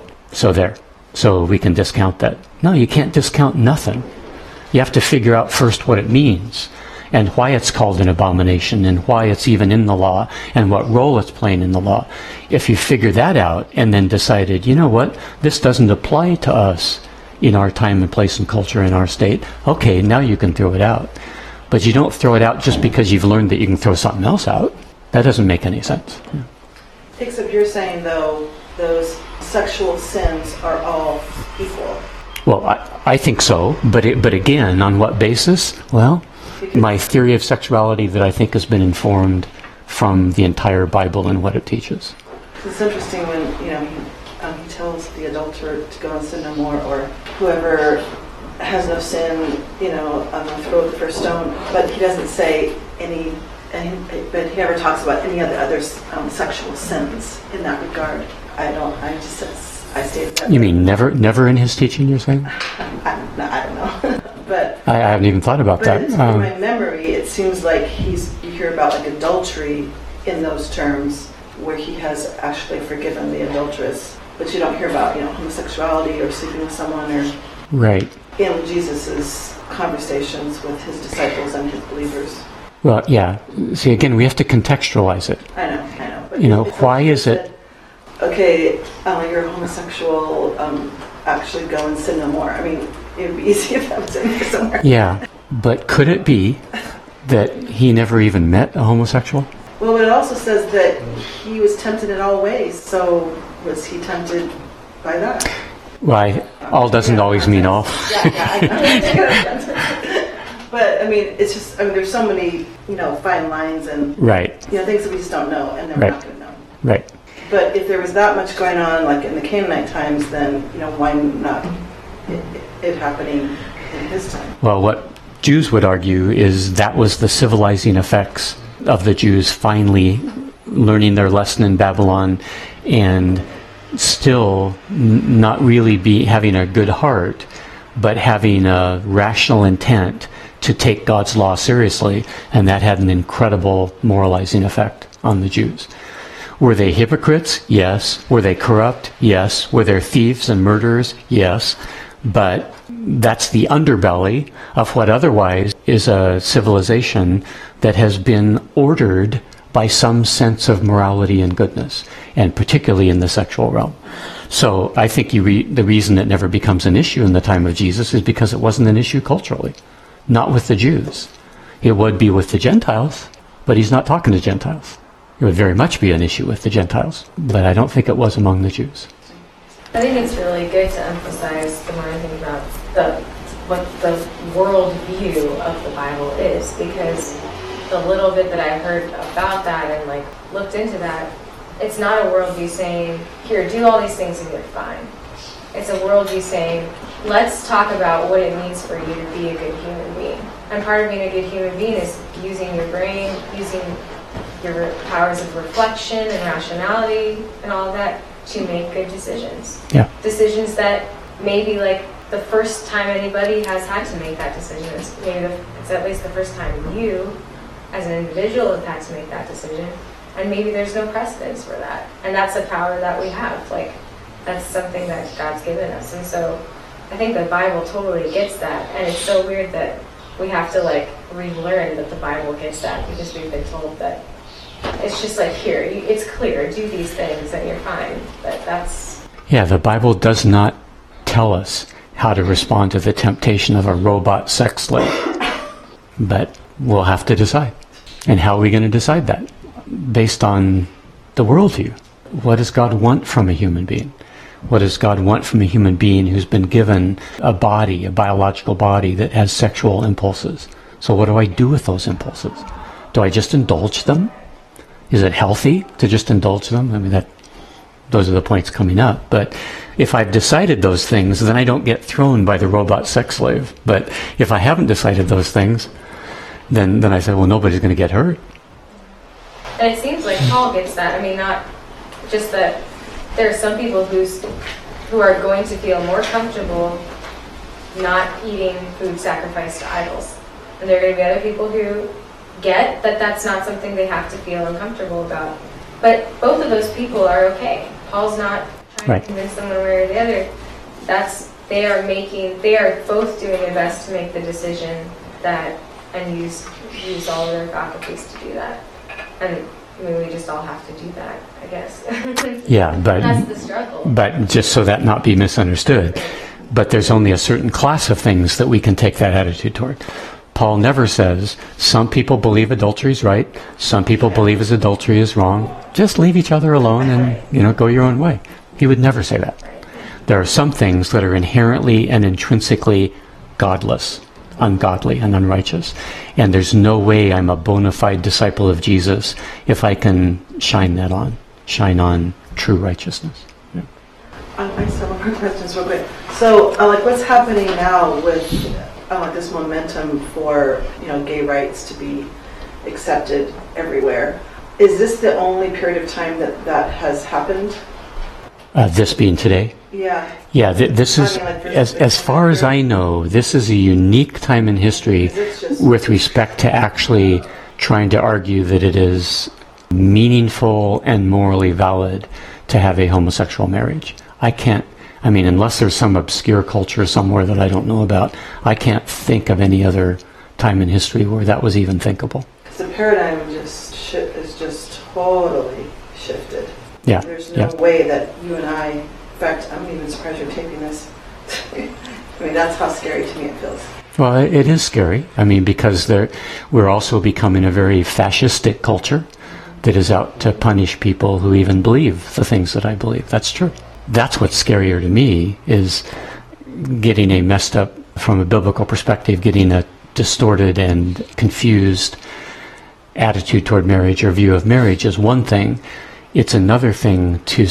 S2: we can discount that. No, you can't discount nothing. You have to figure out first what it means and why it's called an abomination and why it's even in the law and what role it's playing in the law. If you figure that out and then decided, you know what, this doesn't apply to us in our time and place and culture in our state, okay, now you can throw it out. But you don't throw it out just because you've learned that you can throw something else out. That doesn't make any sense. Yeah.
S6: Except you're saying, though, those sexual sins are all equal.
S2: Well, I think so, but again, on what basis? Well, my theory of sexuality that I think has been informed from the entire Bible and what it teaches.
S6: It's interesting when he tells the adulterer to go and sin no more, or whoever has no sin, I'm going to throw the first stone. But he doesn't say but he never talks about any of the other sexual sins in that regard. I stated that.
S2: You mean never in his teaching, you're saying?
S6: I don't know. But
S2: I haven't even thought about that.
S6: in my memory, it seems like you hear about like adultery in those terms, where he has actually forgiven the adulteress, but you don't hear about homosexuality or sleeping with someone or
S2: Right.
S6: in Jesus's conversations with his disciples and his believers.
S2: Well, yeah. See, again, we have to contextualize it.
S6: I know. But
S2: Why is it?
S6: Okay, you're a homosexual. Actually, go and sin no more. I mean, it would be easy if I was in there somewhere.
S2: Yeah, but could it be that he never even met a homosexual?
S6: Well, it also says that he was tempted in all ways. So was he tempted by that?
S2: Why, all doesn't always mean all.
S6: But I mean, it's just there's so many fine lines and
S2: Right,
S6: things that we just don't know, and they're
S2: Right.
S6: not going to know.
S2: right.
S6: But if there was that much going on, like in the Canaanite times, then why not it happening in his time?
S2: Well, what Jews would argue is that was the civilizing effects of the Jews finally learning their lesson in Babylon and still not really having a good heart, but having a rational intent to take God's law seriously, and that had an incredible moralizing effect on the Jews. Were they hypocrites? Yes. Were they corrupt? Yes. Were they thieves and murderers? Yes. But that's the underbelly of what otherwise is a civilization that has been ordered by some sense of morality and goodness, and particularly in the sexual realm. So I think the reason it never becomes an issue in the time of Jesus is because it wasn't an issue culturally, not with the Jews. It would be with the Gentiles, but he's not talking to Gentiles. It would very much be an issue with the Gentiles, but I don't think it was among the Jews.
S5: I think it's really good to emphasize the more I think about what the world view of the Bible is, because the little bit that I heard about that and looked into that, it's not a worldview saying, here, do all these things and you're fine. It's a worldview saying, let's talk about what it means for you to be a good human being. And part of being a good human being is using your brain, using your powers of reflection and rationality and all of that to make good decisions.
S2: Yeah.
S5: Decisions that maybe the first time anybody has had to make that decision is it's at least the first time you as an individual have had to make that decision, and maybe there's no precedence for that, and that's a power that we have. That's something that God's given us, and so I think the Bible totally gets that, and it's so weird that we have to relearn that the Bible gets that, because we've been told that it's just here, it's clear, do these things and you're fine. But that's...
S2: Yeah, the Bible does not tell us how to respond to the temptation of a robot sex slave. But we'll have to decide. And how are we going to decide that? Based on the worldview. What does God want from a human being? What does God want from a human being who's been given a body, a biological body that has sexual impulses? So what do I do with those impulses? Do I just indulge them? Is it healthy to just indulge them? I mean, those are the points coming up. But if I've decided those things, then I don't get thrown by the robot sex slave. But if I haven't decided those things, then I say, well, nobody's going to get hurt.
S5: And it seems like Paul gets that. I mean, not just that there are some people who are going to feel more comfortable not eating food sacrificed to idols. And there are going to be other people who get that that's not something they have to feel uncomfortable about. But both of those people are okay. Paul's not trying to convince them one way or the other. They are both doing their best to make the decision and use all of their faculties to do that. And I mean, we just all have to do that, I guess.
S2: Yeah, but
S5: that's the struggle.
S2: But just so that not be misunderstood, but there's only a certain class of things that we can take that attitude toward. Paul never says, some people believe adultery is right, some people believe adultery is wrong. Just leave each other alone and, go your own way. He would never say that. There are some things that are inherently and intrinsically godless, ungodly, and unrighteous. And there's no way I'm a bona fide disciple of Jesus if I can shine on true righteousness. Yeah.
S6: I just have one more questions real quick. So, what's happening now with this momentum for gay rights to be accepted everywhere. Is this the only period of time that has happened?
S2: This being today?
S6: Yeah.
S2: Yeah, this is, as far as I know, this is a unique time in history with respect to actually trying to argue that it is meaningful and morally valid to have a homosexual marriage. Unless there's some obscure culture somewhere that I don't know about, I can't think of any other time in history where that was even thinkable.
S6: The paradigm is just totally shifted.
S2: Yeah.
S6: There's no way that you and I, in fact, I'm even surprised you're taping this. That's how scary to me it feels.
S2: Well, it is scary. Because we're also becoming a very fascistic culture that is out to punish people who even believe the things that I believe. That's true. That's what's scarier to me, is getting a messed up, from a biblical perspective, getting a distorted and confused attitude toward marriage or view of marriage is one thing. It's another thing to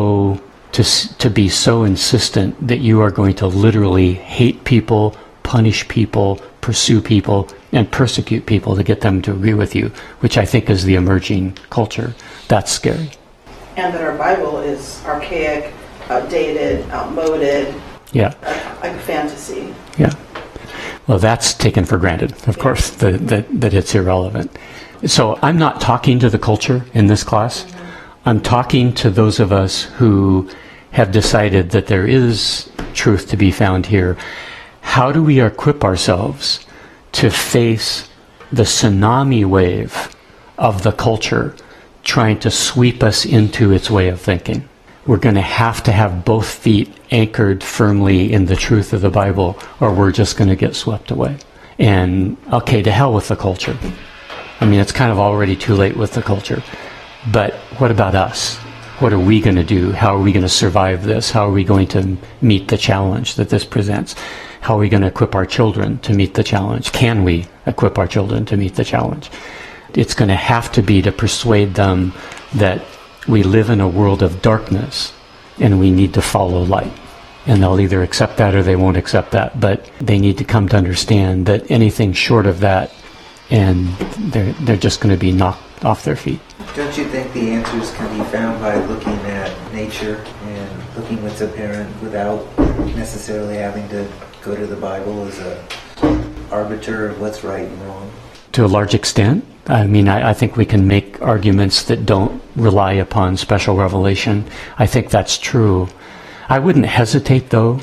S2: be so insistent that you are going to literally hate people, punish people, pursue people, and persecute people to get them to agree with you, which I think is the emerging culture. That's scary.
S6: And that our Bible is archaic, outdated, outmoded,
S2: Yeah.
S6: like a fantasy.
S2: Yeah. Well, that's taken for granted, of course, that it's irrelevant. So I'm not talking to the culture in this class. I'm talking to those of us who have decided that there is truth to be found here. How do we equip ourselves to face the tsunami wave of the culture trying to sweep us into its way of thinking? We're going to have both feet anchored firmly in the truth of the Bible, or we're just going to get swept away. And okay, to hell with the culture. It's kind of already too late with the culture. But what about us? What are we going to do? How are we going to survive this? How are we going to meet the challenge that this presents? How are we going to equip our children to meet the challenge? Can we equip our children to meet the challenge? It's going to have to be to persuade them that we live in a world of darkness and we need to follow light. And they'll either accept that or they won't accept that. But they need to come to understand that anything short of that, and they're just going to be knocked off their feet.
S4: Don't you think the answers can be found by looking at nature and looking what's apparent without necessarily having to go to the Bible as a arbiter of what's right and wrong?
S2: To a large extent. I think we can make arguments that don't rely upon special revelation. I think that's true. I wouldn't hesitate, though,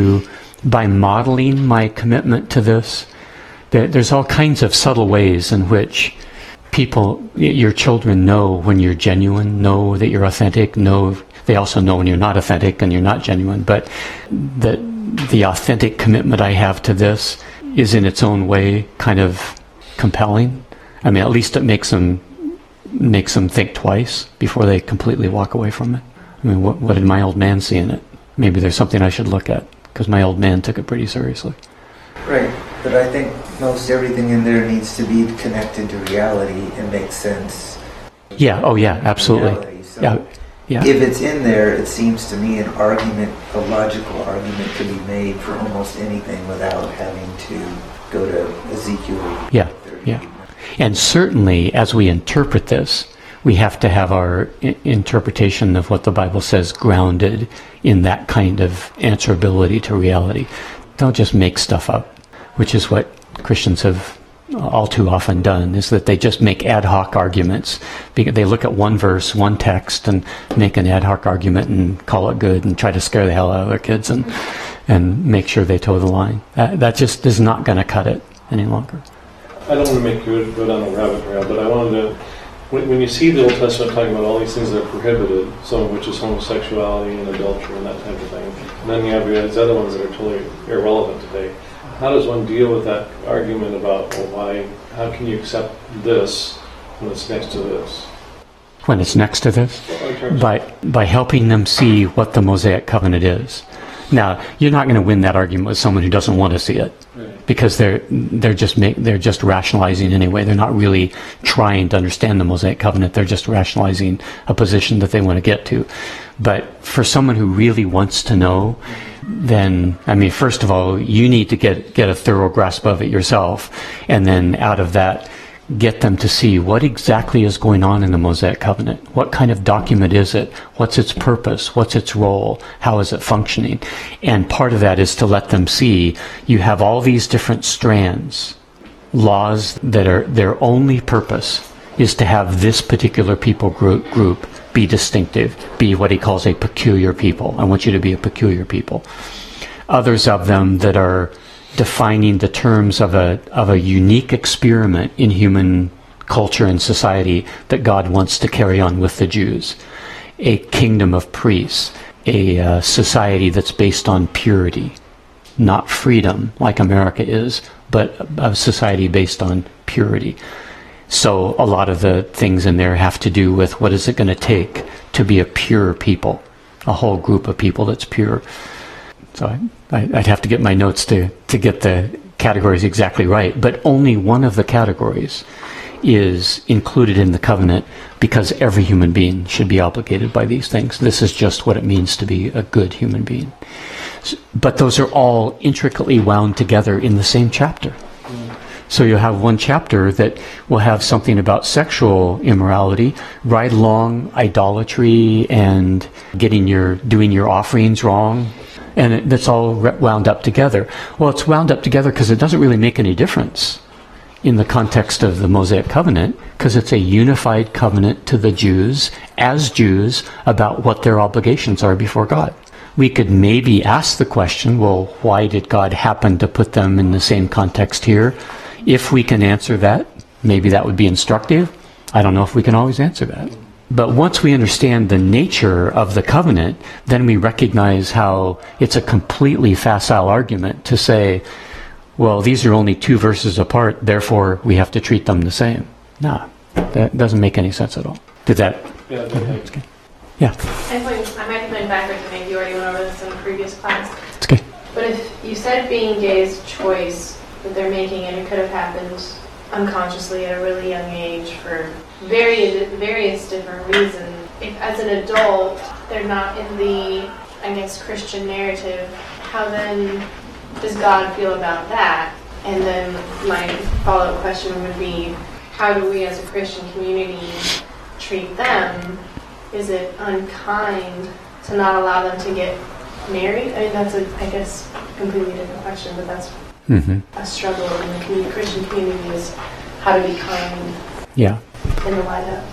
S2: by modeling my commitment to this, there's all kinds of subtle ways in which your children know when you're genuine, know that you're authentic, they also know when you're not authentic and you're not genuine, but the authentic commitment I have to this is in its own way kind of compelling. At least it makes them think twice before they completely walk away from it. What did my old man see in it? Maybe there's something I should look at, because my old man took it pretty seriously.
S4: Right, but I think most everything in there needs to be connected to reality and make sense.
S2: Yeah, absolutely.
S4: So
S2: yeah.
S4: If it's in there, it seems to me a logical argument can be made for almost anything without having to go to Ezekiel.
S2: Yeah. And certainly, as we interpret this, we have to have our interpretation of what the Bible says grounded in that kind of answerability to reality. Don't just make stuff up, which is what Christians have all too often done, is that they just make ad hoc arguments. They look at one verse, one text, and make an ad hoc argument and call it good and try to scare the hell out of their kids and make sure they toe the line. That just is not going to cut it any longer.
S3: I don't want to make you go down a rabbit trail, but I wanted to, when you see the Old Testament talking about all these things that are prohibited, some of which is homosexuality and adultery and that type of thing, and then you have these other ones that are totally irrelevant today, how does one deal with that argument about, how can you accept this when it's next to this?
S2: When it's next to this? By helping them see what the Mosaic covenant is. Now, you're not going to win that argument with someone who doesn't want to see it, because they're just rationalizing anyway. They're not really trying to understand the Mosaic covenant. They're just rationalizing a position that they want to get to. But for someone who really wants to know, then, first of all, you need to get a thorough grasp of it yourself, and then out of that, get them to see what exactly is going on in the Mosaic Covenant. What kind of document is it? What's its purpose? What's its role? How is it functioning? And part of that is to let them see you have all these different strands, laws that are their only purpose is to have this particular people group be distinctive, be what he calls a peculiar people. I want you to be a peculiar people. Others of them that are defining the terms of a unique experiment in human culture and society that God wants to carry on with the Jews. A kingdom of priests, a society that's based on purity, not freedom like America is, but a society based on purity. So a lot of the things in there have to do with what is it going to take to be a pure people, a whole group of people that's pure. So I'd have to get my notes to get the categories exactly right, but only one of the categories is included in the covenant because every human being should be obligated by these things. This is just what it means to be a good human being. But those are all intricately wound together in the same chapter. So you'll have one chapter that will have something about sexual immorality, right along idolatry and doing your offerings wrong. And that's all wound up together. Well, it's wound up together because it doesn't really make any difference in the context of the Mosaic Covenant, because it's a unified covenant to the Jews, as Jews, about what their obligations are before God. We could maybe ask the question, well, why did God happen to put them in the same context here? If we can answer that, maybe that would be instructive. I don't know if we can always answer that. But once we understand the nature of the covenant, then we recognize how it's a completely facile argument to say, well, these are only 2 verses apart, therefore we have to treat them the same. No, that doesn't make any sense at all. Did that?
S3: Yeah.
S2: Okay. Yeah.
S7: I might be going backwards, and maybe you already went over this in the previous class.
S2: It's okay.
S7: But if you said being gay is a choice that they're making, and it could have happened unconsciously at a really young age for various different reasons. If as an adult they're not in the, I guess, Christian narrative, how then does God feel about that? And then my follow-up question would be, how do we as a Christian community treat them? Is it unkind to not allow them to get married? I mean, that's I guess, completely different question, but that's a struggle in the Christian community is how to be kind.
S2: Yeah.
S7: In the light of.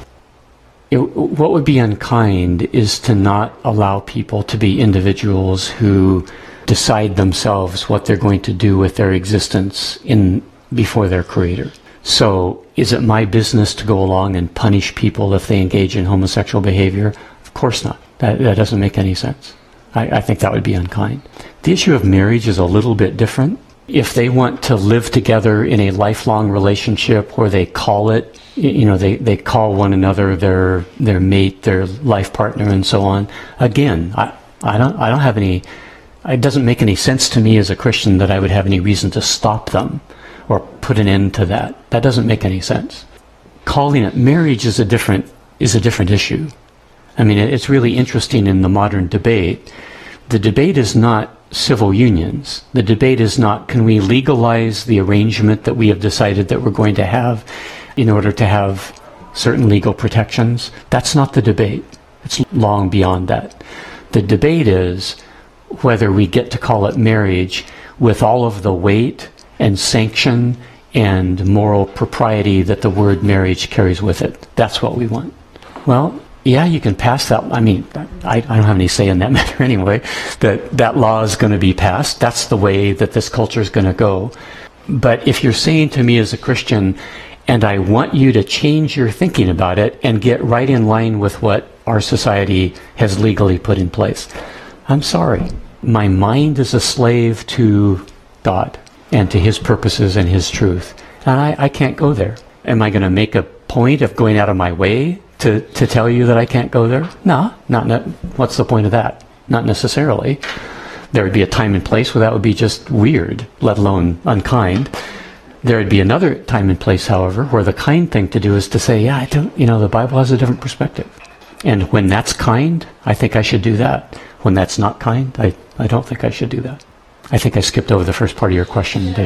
S2: What would be unkind is to not allow people to be individuals who decide themselves what they're going to do with their existence before their Creator. So, is it my business to go along and punish people if they engage in homosexual behavior? Of course not. That doesn't make any sense. I think that would be unkind. The issue of marriage is a little bit different. If they want to live together in a lifelong relationship where they call it, they call one another their mate, their life partner, and so on. Again, I don't have any. It doesn't make any sense to me as a Christian that I would have any reason to stop them or put an end to that. That doesn't make any sense. Calling it marriage is a different issue. I mean, it's really interesting in the modern debate. The debate is not civil unions. The debate is not, can we legalize the arrangement that we have decided that we're going to have in order to have certain legal protections? That's not the debate. It's long beyond that. The debate is whether we get to call it marriage with all of the weight and sanction and moral propriety that the word marriage carries with it. That's what we want. Well, yeah, you can pass that. I mean, I don't have any say in that matter anyway, that law is going to be passed. That's the way that this culture is going to go. But if you're saying to me as a Christian, and I want you to change your thinking about it and get right in line with what our society has legally put in place, I'm sorry. My mind is a slave to God and to His purposes and His truth. And I can't go there. Am I going to make a point of going out of my way to tell you that I can't go there? No, not. What's the point of that? Not necessarily. There would be a time and place where that would be just weird, let alone unkind. There would be another time and place, however, where the kind thing to do is to say, yeah, the Bible has a different perspective. And when that's kind, I think I should do that. When that's not kind, I don't think I should do that. I think I skipped over the first part of your question, did it?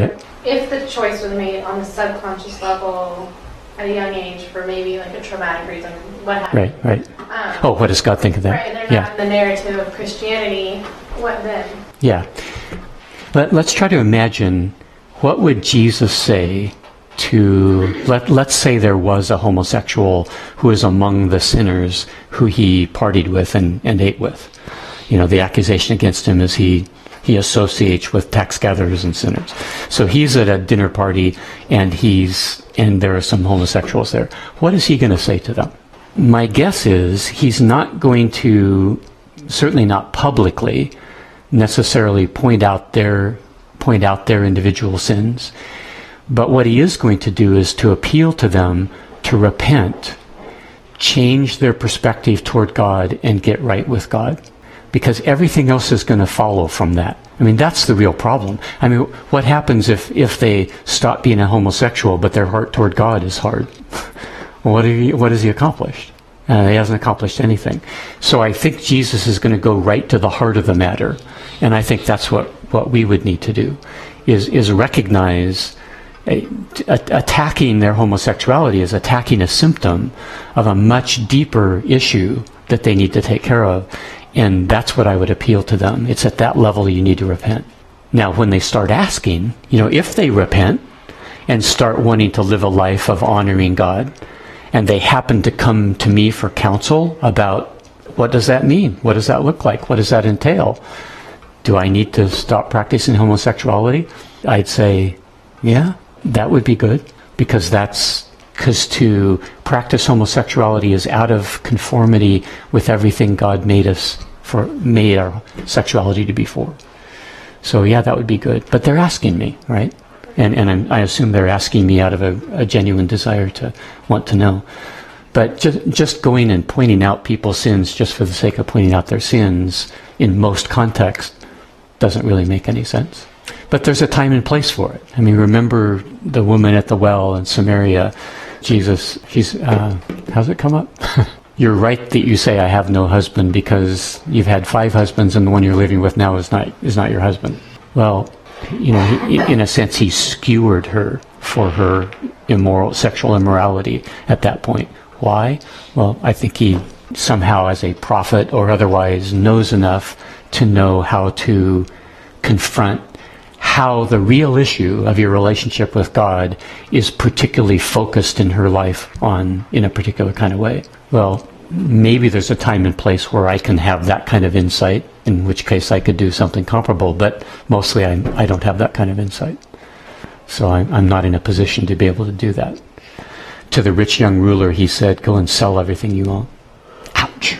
S7: if the choice was made on the subconscious level at a young age for maybe like a traumatic reason, what happened?
S2: Right. Oh, what does God think of that?
S7: Right, they're not in the narrative of Christianity, what then?
S2: Yeah. Let's try to imagine, what would Jesus say to, let's say there was a homosexual who is among the sinners who he partied with and ate with. You know, the accusation against him is he associates with tax gatherers and sinners. So he's at a dinner party and there are some homosexuals there. What is he going to say to them? My guess is he's not going to, certainly not publicly, necessarily point out their individual sins. But what he is going to do is to appeal to them to repent, change their perspective toward God, and get right with God. Because everything else is going to follow from that. I mean, that's the real problem. I mean, what happens if they stop being a homosexual, but their heart toward God is hard? What has he accomplished? He hasn't accomplished anything. So I think Jesus is going to go right to the heart of the matter. And I think that's what we would need to do, is recognize attacking their homosexuality is attacking a symptom of a much deeper issue that they need to take care of. And that's what I would appeal to them. It's at that level you need to repent. Now, when they start asking, if they repent and start wanting to live a life of honoring God, and they happen to come to me for counsel about what does that mean? What does that look like? What does that entail? Do I need to stop practicing homosexuality? I'd say, yeah, that would be good, because to practice homosexuality is out of conformity with everything God made our sexuality to be for. So yeah, that would be good. But they're asking me, right? And I assume they're asking me out of a genuine desire to want to know. But just going and pointing out people's sins just for the sake of pointing out their sins in most contexts doesn't really make any sense. But there's a time and place for it. I mean, remember the woman at the well in Samaria. Jesus, how's it come up? You're right that you say I have no husband, because you've had 5 husbands and the one you're living with now is not your husband. Well, in a sense, he skewered her for her sexual immorality at that point. Why? Well, I think he somehow, as a prophet or otherwise, knows enough to know how to confront how the real issue of your relationship with God is particularly focused in her life in a particular kind of way. Well, maybe there's a time and place where I can have that kind of insight, in which case I could do something comparable, but mostly I don't have that kind of insight. So I'm not in a position to be able to do that. To the rich young ruler, he said, go and sell everything you own. Ouch!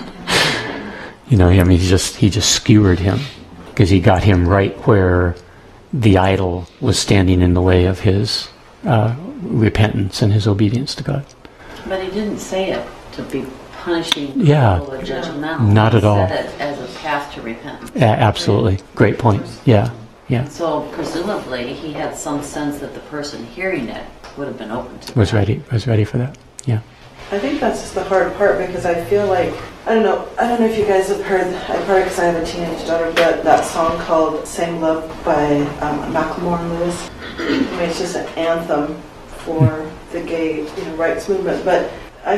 S2: He just skewered him, because he got him right where the idol was standing in the way of his repentance and his obedience to God.
S8: But he didn't say it to be punishing
S2: Yeah.
S8: or judgmental.
S2: Not at all.
S8: He said it as a path to repentance.
S2: Absolutely. Great point. Yeah.
S8: So presumably he had some sense that the person hearing it would have been open to
S2: Was
S8: that.
S2: ready for that. Yeah.
S6: I think that's just the hard part, because I feel like, I don't know if you guys have heard, I probably because I have a teenage daughter, but that song called Same Love by Macklemore and Lewis. I mean, it's just an anthem for the gay rights movement. But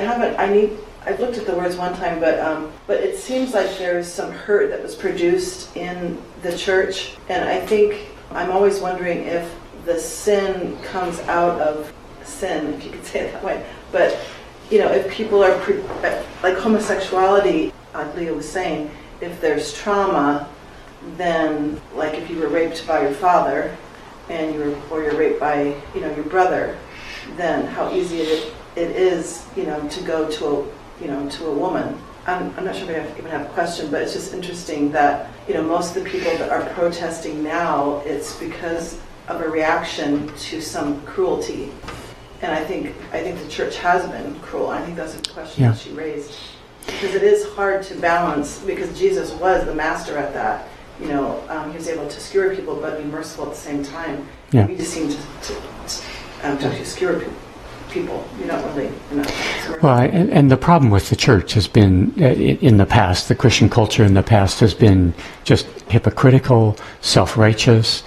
S6: I've looked at the words one time, but it seems like there's some hurt that was produced in the church. And I think, I'm always wondering if the sin comes out of sin, if you could say it that way. But if people are, like homosexuality, like Leah was saying, if there's trauma, then like if you were raped by your father and you're raped by, your brother, then how easy it is, to go to a woman. I'm not sure if I even have a question, but it's just interesting that, most of the people that are protesting now, it's because of a reaction to some cruelty. And I think the church has been cruel. I think that's a question that she raised. Because it is hard to balance, because Jesus was the master at that. He was able to skewer people but be merciful at the same time.
S2: Yeah.
S6: We just seem to actually skewer people. You're not really...
S2: Well, and the problem with the church has been, in the past, the Christian culture in the past has been just hypocritical, self-righteous,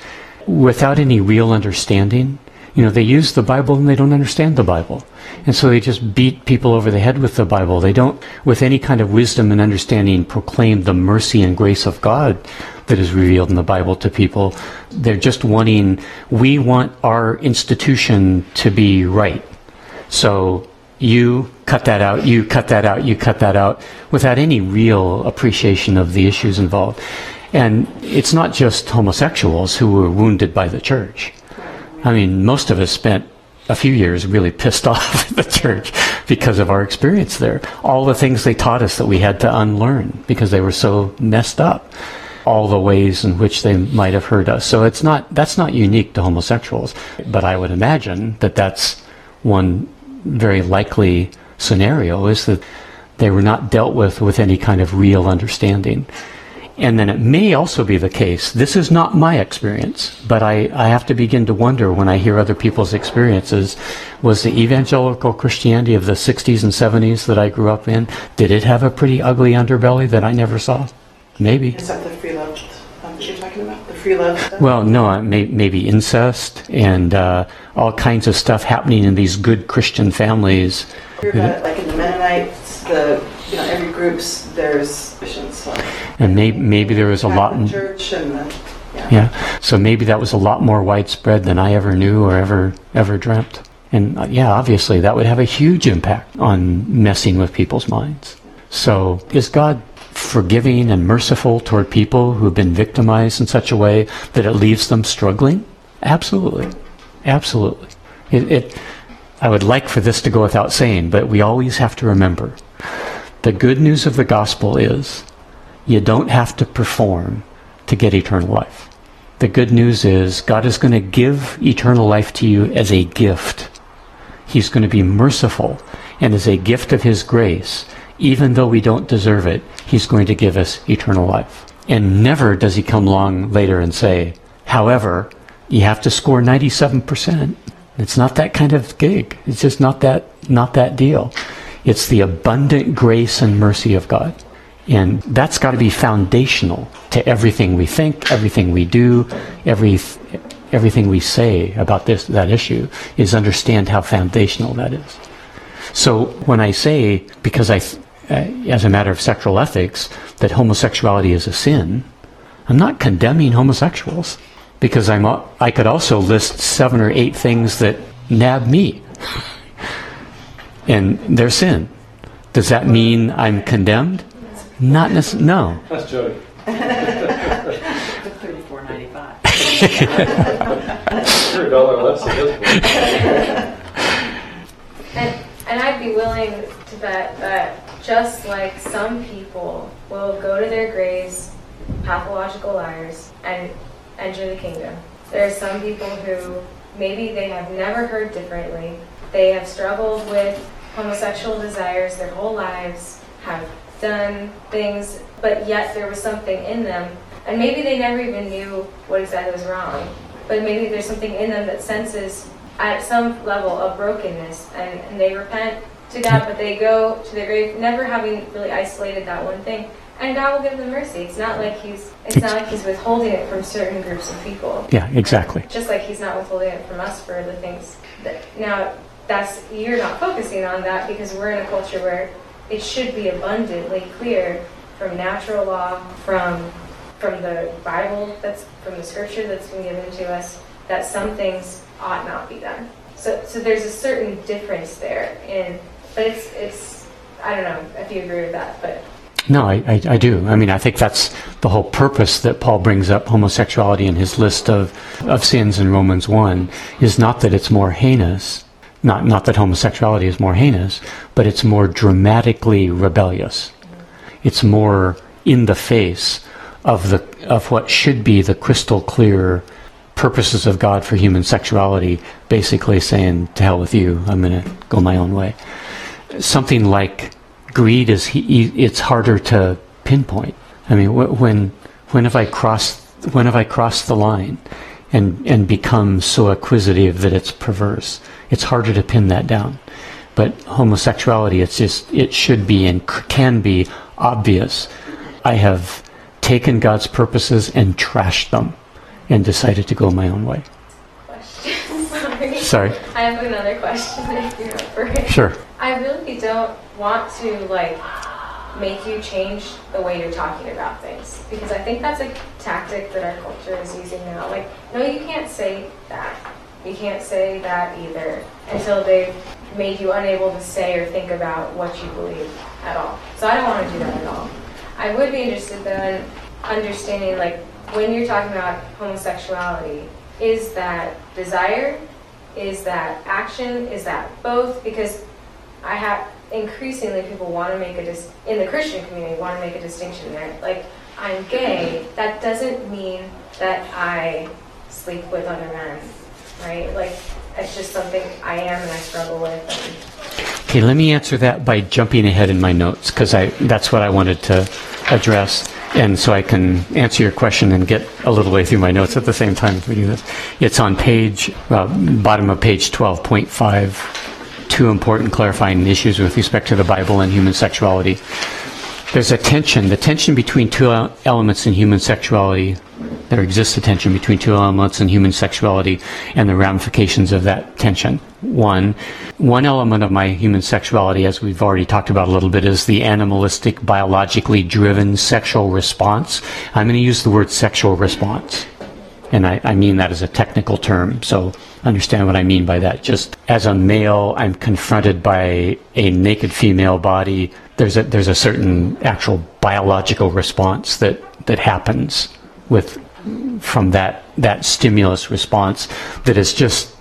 S2: without any real understanding. They use the Bible and they don't understand the Bible. And so they just beat people over the head with the Bible. They don't, with any kind of wisdom and understanding, proclaim the mercy and grace of God that is revealed in the Bible to people. They're just we want our institution to be right. So you cut that out, you cut that out, you cut that out, without any real appreciation of the issues involved. And it's not just homosexuals who were wounded by the church. I mean, most of us spent a few years really pissed off at the church because of our experience there. All the things they taught us that we had to unlearn because they were so messed up. All the ways in which they might have hurt us. So that's not unique to homosexuals. But I would imagine that that's one very likely scenario, is that they were not dealt with any kind of real understanding. And then it may also be the case, this is not my experience, but I have to begin to wonder when I hear other people's experiences, was the evangelical Christianity of the 60s and 70s that I grew up in, did it have a pretty ugly underbelly that I never saw? Maybe.
S6: Is that the free love that you're talking about? The free love stuff?
S2: Well, no, maybe incest and all kinds of stuff happening in these good Christian families.
S6: Hear about it, like in the Mennonites, every group's there's missions.
S2: And maybe there was a lot.
S6: Church and
S2: yeah. So maybe that was a lot more widespread than I ever knew or ever dreamt. And obviously that would have a huge impact on messing with people's minds. So is God forgiving and merciful toward people who have been victimized in such a way that it leaves them struggling? Absolutely. Absolutely. I would like for this to go without saying, but we always have to remember the good news of the gospel is you don't have to perform to get eternal life. The good news is God is going to give eternal life to you as a gift. He's going to be merciful, and as a gift of His grace, even though we don't deserve it, He's going to give us eternal life. And never does He come along later and say, however, you have to score 97%. It's not that kind of gig. It's just not that deal. It's the abundant grace and mercy of God. And that's got to be foundational to everything we think, everything we do, everything we say about that issue, is understand how foundational that is. So when I say, because as a matter of sexual ethics, that homosexuality is a sin, I'm not condemning homosexuals, because I could also list 7 or 8 things that nab me, and they're sin. Does that mean I'm condemned? Not necessarily. No.
S3: That's Jody.
S8: $34.95.
S3: You're $1 less than this one.
S5: And I'd be willing to bet that just like some people will go to their graves, pathological liars, and enter the kingdom, there are some people who maybe they have never heard differently. They have struggled with homosexual desires their whole lives, have done things, but yet there was something in them. And maybe they never even knew what exactly was wrong. But maybe there's something in them that senses at some level of brokenness, and they repent to God, but they go to their grave never having really isolated that one thing. And God will give them mercy. It's not like He's withholding it from certain groups of people.
S2: Yeah, exactly.
S5: Just like He's not withholding it from us for the things that you're not focusing on that, because we're in a culture where it should be abundantly clear from natural law, from the Bible, that's from the scripture that's been given to us, that some things ought not be done. So there's a certain difference there, but it's I don't know if you agree with that, but.
S2: No, I do. I mean, I think that's the whole purpose that Paul brings up homosexuality in his list of sins in Romans 1, is not that it's more heinous, not that homosexuality is more heinous, but it's more dramatically rebellious. It's more in the face of what should be the crystal clear purposes of God for human sexuality, basically saying, to hell with you, I'm going to go my own way. Something like greed it's harder to pinpoint. I mean, when have I crossed the line and become so acquisitive that it's perverse? It's harder to pin that down. But homosexuality, it should be and can be obvious. I have taken God's purposes and trashed them, and decided to go my own way.
S5: Question. Sorry.
S2: Sorry.
S5: I have another question if you're up for it.
S2: Sure.
S5: I really don't want to make you change the way you're talking about things, because I think that's a tactic that our culture is using now. No, you can't say that. You can't say that either until they've made you unable to say or think about what you believe at all. So I don't want to do that at all. I would be interested though in understanding, when you're talking about homosexuality, is that desire? Is that action? Is that both? Because I have increasingly people want to make in the Christian community want to make a distinction there. I'm gay, that doesn't mean that I sleep with other men, right? It's just something I am and I struggle with.
S2: Okay, let me answer that by jumping ahead in my notes, because that's what I wanted to address. And so I can answer your question and get a little way through my notes at the same time as we do this. It's on bottom of page 12.5, 2 important clarifying issues with respect to the Bible and human sexuality. There's a tension, the tension between two elements in human sexuality. There exists a tension between two elements in human sexuality and the ramifications of that tension. One element of my human sexuality, as we've already talked about a little bit, is the animalistic, biologically driven sexual response. I'm going to use the word sexual response. And I mean that as a technical term, so understand what I mean by that. Just as a male, I'm confronted by a naked female body. There's a certain actual biological response that happens from that stimulus response that is just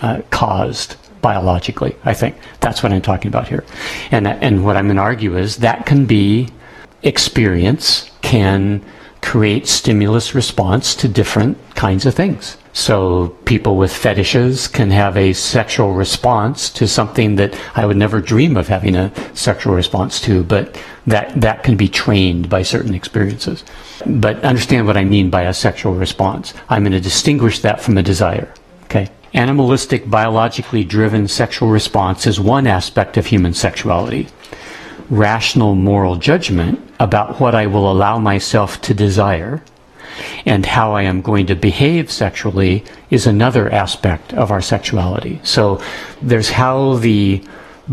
S2: caused biologically. I think that's what I'm talking about here. And what I'm going to argue is that can be experience, can create stimulus response to different kinds of things. So people with fetishes can have a sexual response to something that I would never dream of having a sexual response to, but that can be trained by certain experiences. But understand what I mean by a sexual response. I'm going to distinguish that from a desire. Okay? Animalistic, biologically driven sexual response is one aspect of human sexuality. Rational moral judgment about what I will allow myself to desire and how I am going to behave sexually is another aspect of our sexuality. So there's how the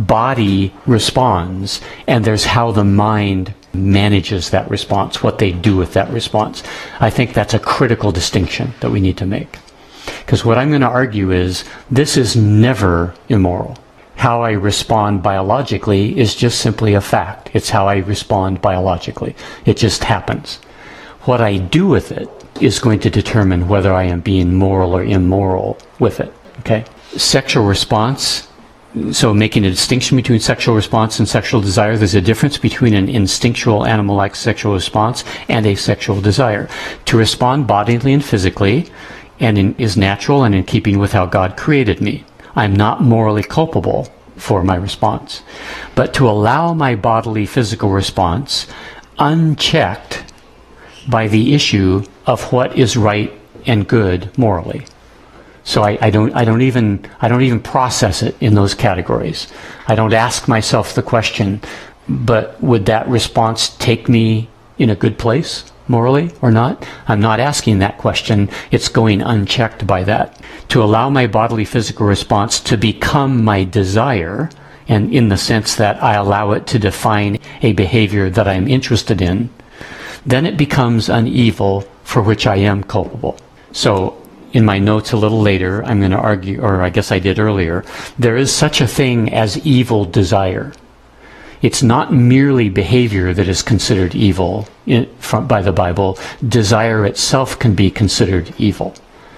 S2: body responds, and there's how the mind manages that response, what they do with that response. I think that's a critical distinction that we need to make. Because what I'm going to argue is this is never immoral. How I respond biologically is just simply a fact. It's how I respond biologically. It just happens. What I do with it is going to determine whether I am being moral or immoral with it. Okay? Sexual response. So making a distinction between sexual response and sexual desire, there's a difference between an instinctual animal-like sexual response and a sexual desire. To respond bodily and physically is natural and in keeping with how God created me. I'm not morally culpable for my response. But to allow my bodily physical response unchecked by the issue of what is right and good morally. So I don't even process it in those categories. I don't ask myself the question, but would that response take me in a good place morally or not? I'm not asking that question. It's going unchecked by that. To allow my bodily physical response to become my desire, and in the sense that I allow it to define a behavior that I'm interested in, then it becomes an evil for which I am culpable. So in my notes a little later, I'm going to argue, or I guess I did earlier, there is such a thing as evil desire. It's not merely behavior that is considered evil by the Bible. Desire itself can be considered evil.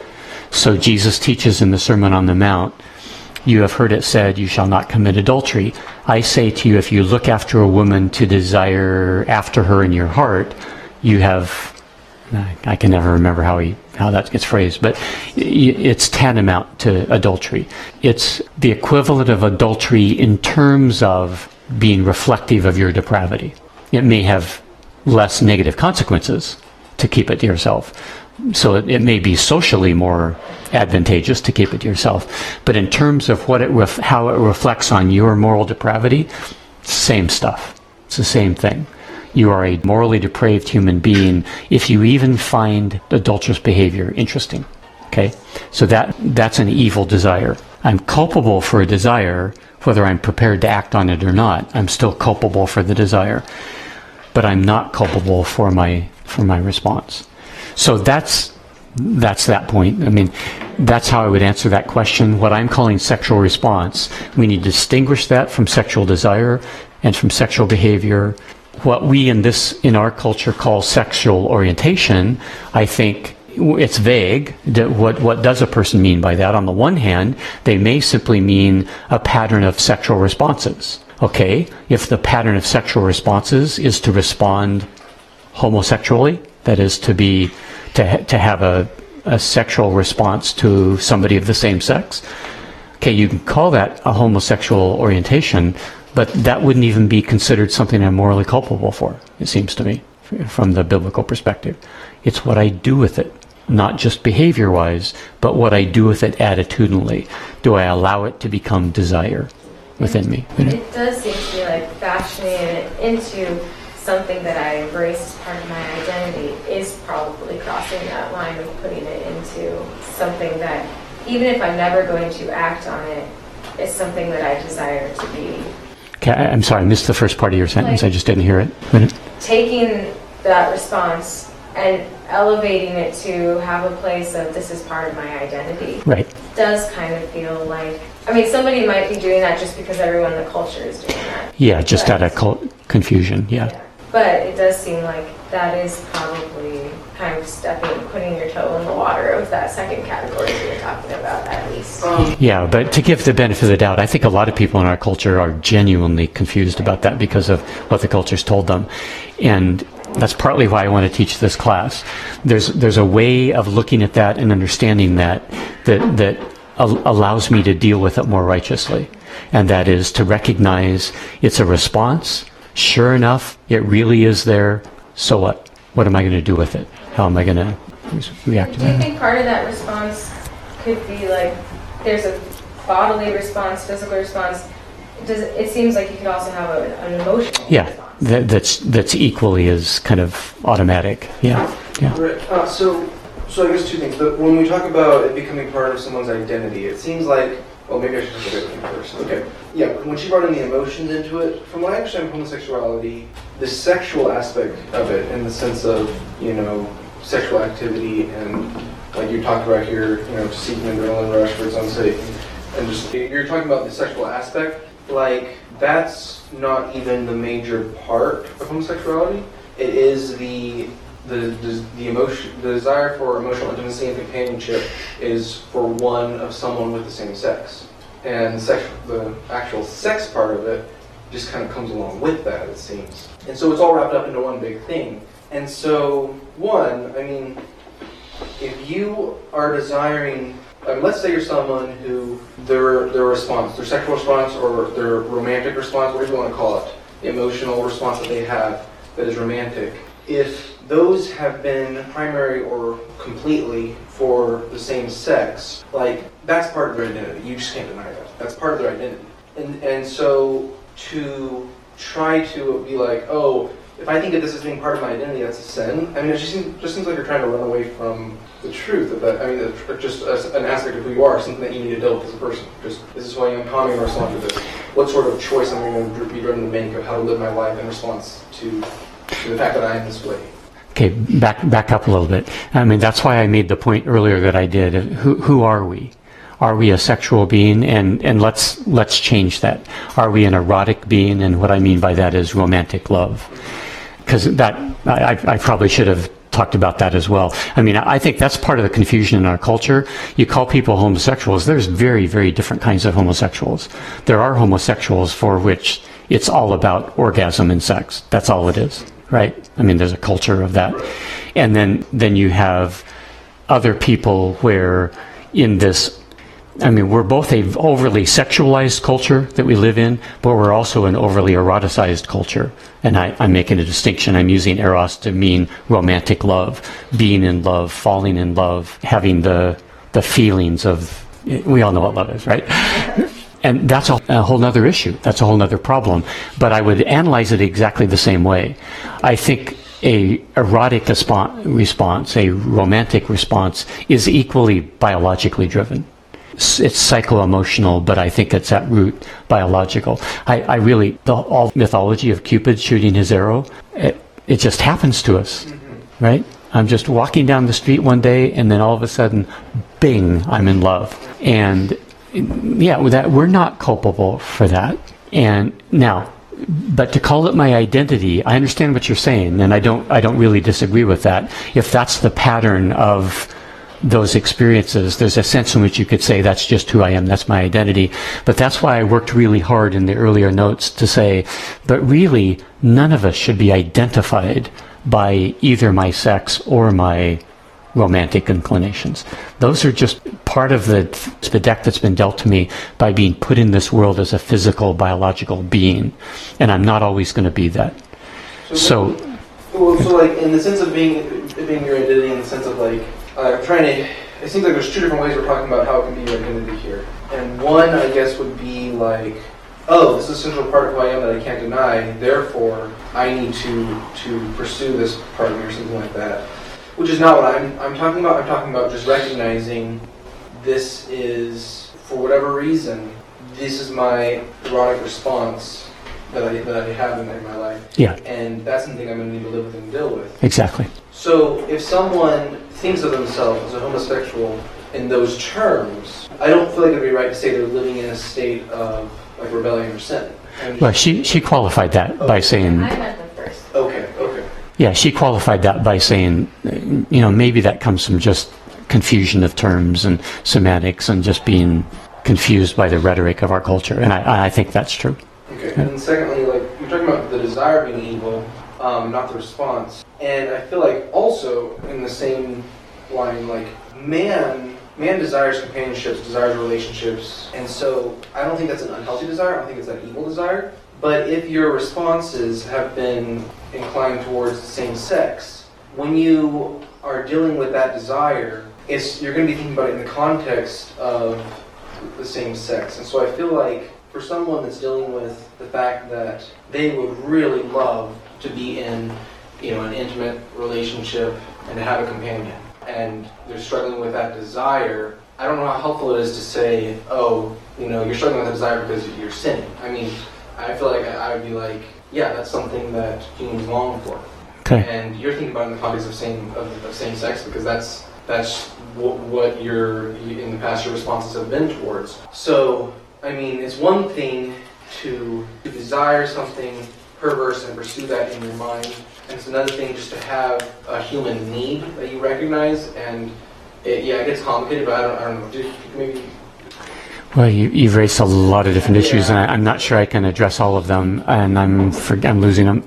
S2: So Jesus teaches in the Sermon on the Mount, you have heard it said, you shall not commit adultery. I say to you, if you look after a woman to desire after her in your heart, you have, I can never remember how that gets phrased, but it's tantamount to adultery. It's the equivalent of adultery in terms of being reflective of your depravity. It may have less negative consequences to keep it to yourself. So it may be socially more advantageous to keep it to yourself. But in terms of how it reflects on your moral depravity, same stuff. It's the same thing. You are a morally depraved human being if you even find adulterous behavior interesting. Okay? So that's an evil desire. I'm culpable for a desire, whether I'm prepared to act on it or not. I'm still culpable for the desire. But I'm not culpable for my response. So that's that point. I mean, that's how I would answer that question. What I'm calling sexual response, we need to distinguish that from sexual desire and from sexual behavior. What we in our culture call sexual orientation, I think it's vague. What does a person mean by that? On the one hand, they may simply mean a pattern of sexual responses. Okay, if the pattern of sexual responses is to respond homosexually, that is to have a sexual response to somebody of the same sex, okay, you can call that a homosexual orientation, but that wouldn't even be considered something I'm morally culpable for, it seems to me, from the biblical perspective. It's what I do with it, not just behavior-wise, but what I do with it attitudinally. Do I allow it to become desire within me?
S5: It does seem to be like fashioning it into something that I embrace as part of my identity is probably crossing that line of putting it into something that, even if I'm never going to act on it, is something that I desire to be.
S2: Okay, I'm sorry, I missed the first part of your sentence. I just didn't hear it.
S5: Taking that response and elevating it to have a place of this is part of my identity.
S2: Right.
S5: Does kind of feel like, I mean, somebody might be doing that just because everyone in the culture is doing that.
S2: Yeah, just out of confusion, yeah.
S5: But it does seem like that is probably kind of putting your toe in the water of that second category that you're talking about, at least.
S2: Yeah, but to give the benefit of the doubt, I think a lot of people in our culture are genuinely confused about that because of what the culture's told them. And that's partly why I want to teach this class. There's a way of looking at that and understanding that allows me to deal with it more righteously. And that is to recognize it's a response. Sure enough, it really is there. So what? What am I going to do with it? How am I going to react to
S5: Do you
S2: that?
S5: think part of that response could be like there's a bodily response, physical response? It seems like you could also have an emotional response.
S2: That's equally as kind of automatic. Yeah.
S9: Right. So I guess two things. When we talk about it becoming part of someone's identity, it seems like, well, maybe I should look at everything first. Okay. Yeah, when she brought in the emotions into it, from what I understand of homosexuality, the sexual aspect of it, in the sense of, sexual activity and, like you talked about here, seeking adrenaline rush for its own sake, and just, you're talking about the sexual aspect, like, that's not even the major part of homosexuality. It is the emotion, the desire for emotional intimacy and companionship is for one of someone with the same sex. And the actual sex part of it just kind of comes along with that, it seems. And so it's all wrapped up into one big thing. And so, if you are desiring, let's say you're someone who their response, their sexual response or their romantic response, whatever you want to call it, the emotional response that they have that is romantic, if those have been primary or completely for the same sex, that's part of their identity. You just can't deny that. That's part of their identity. And so to try to be like, oh, if I think of this as being part of my identity, that's a sin. It just seems like you're trying to run away from the truth of that. Just as an aspect of who you are, something that you need to deal with as a person. Just, this is who I am, how am I going to respond to this? What sort of choice am I going to be driven to make of how to live my life in response to the fact that I am this way?
S2: Okay, back up a little bit. That's why I made the point earlier that I did. Who are we? Are we a sexual being? And let's change that. Are we an erotic being? And what I mean by that is romantic love. Because I probably should have talked about that as well. I think that's part of the confusion in our culture. You call people homosexuals. There's very, very different kinds of homosexuals. There are homosexuals for which it's all about orgasm and sex. That's all it is. Right? There's a culture of that. And then you have other people where in this, we're both a overly sexualized culture that we live in, but we're also an overly eroticized culture. And I'm making a distinction. I'm using eros to mean romantic love, being in love, falling in love, having the feelings of, we all know what love is, right? And that's a whole nother issue. That's a whole nother problem. But I would analyze it exactly the same way. I think a erotic response, a romantic response, is equally biologically driven. It's psycho-emotional, but I think it's at root biological. I really, all mythology of Cupid shooting his arrow, it just happens to us, right? I'm just walking down the street one day, and then all of a sudden, bing, I'm in love. And yeah, we're not culpable for that. And now, but to call it my identity, I understand what you're saying, and I don't really disagree with that. If that's the pattern of those experiences, there's a sense in which you could say that's just who I am, that's my identity. But that's why I worked really hard in the earlier notes to say, but really, none of us should be identified by either my sex or my romantic inclinations. Those are just part of the deck that's been dealt to me by being put in this world as a physical, biological being. And I'm not always going to be that. So
S9: like, in the sense of being your identity, in the sense of like, it seems like there's two different ways we're talking about how it can be your identity here. And one, I guess, would be like, oh, this is a central part of who I am that I can't deny, therefore I need to pursue this part of me or something like that. Which is not what I'm talking about. I'm talking about just recognizing this is, for whatever reason, this is my erotic response that I have in my life.
S2: Yeah.
S9: And that's something I'm going to need to live with and deal with.
S2: Exactly.
S9: So if someone thinks of themselves as a homosexual in those terms, I don't feel like it'd be right to say they're living in a state of like rebellion or sin.
S2: Well, she qualified that by saying...
S5: I meant the first.
S9: Okay.
S2: Yeah, she qualified that by saying, maybe that comes from just confusion of terms and semantics and just being confused by the rhetoric of our culture. And I think that's true.
S9: Okay. Yeah. And secondly, like, you're talking about the desire being evil, not the response. And I feel like also in the same line, like, man desires companionships, desires relationships. And so I don't think that's an unhealthy desire. I don't think it's an evil desire. But if your responses have been inclined towards the same sex, when you are dealing with that desire, you're going to be thinking about it in the context of the same sex. And so I feel like for someone that's dealing with the fact that they would really love to be in, an intimate relationship and to have a companion, and they're struggling with that desire, I don't know how helpful it is to say, oh, you're struggling with that desire because you're sinning. I mean, I feel like I would be like, yeah, that's something that humans long for.
S2: Okay.
S9: And you're thinking about it in the context of same sex because that's what your in the past your responses have been towards. So I mean, it's one thing to desire something perverse and pursue that in your mind, and it's another thing just to have a human need that you recognize. And it gets complicated, but I don't know. Maybe.
S2: Well, you've raised a lot of different issues, and I'm not sure I can address all of them, and I'm losing them.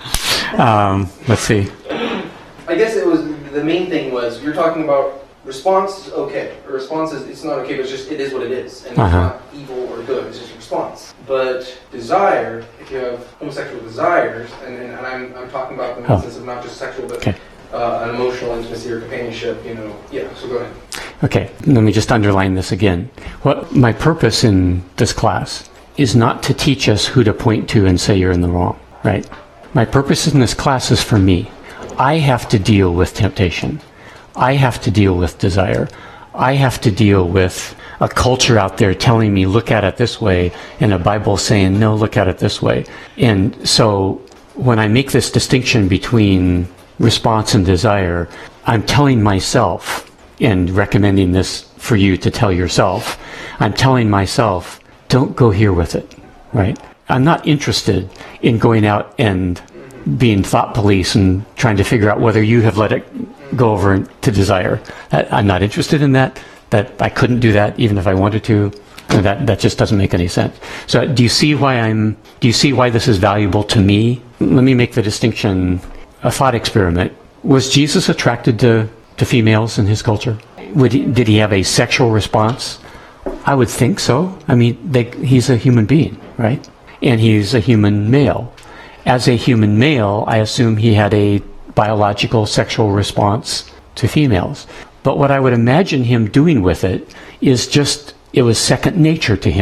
S2: Let's see.
S9: I guess the main thing was you're talking about response is okay. A response is it's not okay, but it is what it is, and it's not evil or good. It's just a response. But desire, if you have homosexual desires, and I'm talking about them in the sense of not just sexual, but an emotional intimacy or companionship. So go ahead.
S2: Okay, let me just underline this again. My purpose in this class is not to teach us who to point to and say you're in the wrong, right? My purpose in this class is for me. I have to deal with temptation. I have to deal with desire. I have to deal with a culture out there telling me, look at it this way, and a Bible saying, no, look at it this way. And so when I make this distinction between response and desire, I'm telling myself, and recommending this for you to tell yourself, I'm telling myself, don't go here with it, right? I'm not interested in going out and being thought police and trying to figure out whether you have let it go over to desire. I'm not interested in that. That I couldn't do that even if I wanted to. That just doesn't make any sense. So do you see why this is valuable to me? Let me make the distinction, a thought experiment. Was Jesus attracted to females in his culture? Did he have a sexual response? I would think so. I mean, he's a human being, right? And he's a human male. As a human male, I assume he had a biological sexual response to females. But what I would imagine him doing with it is it was second nature to him.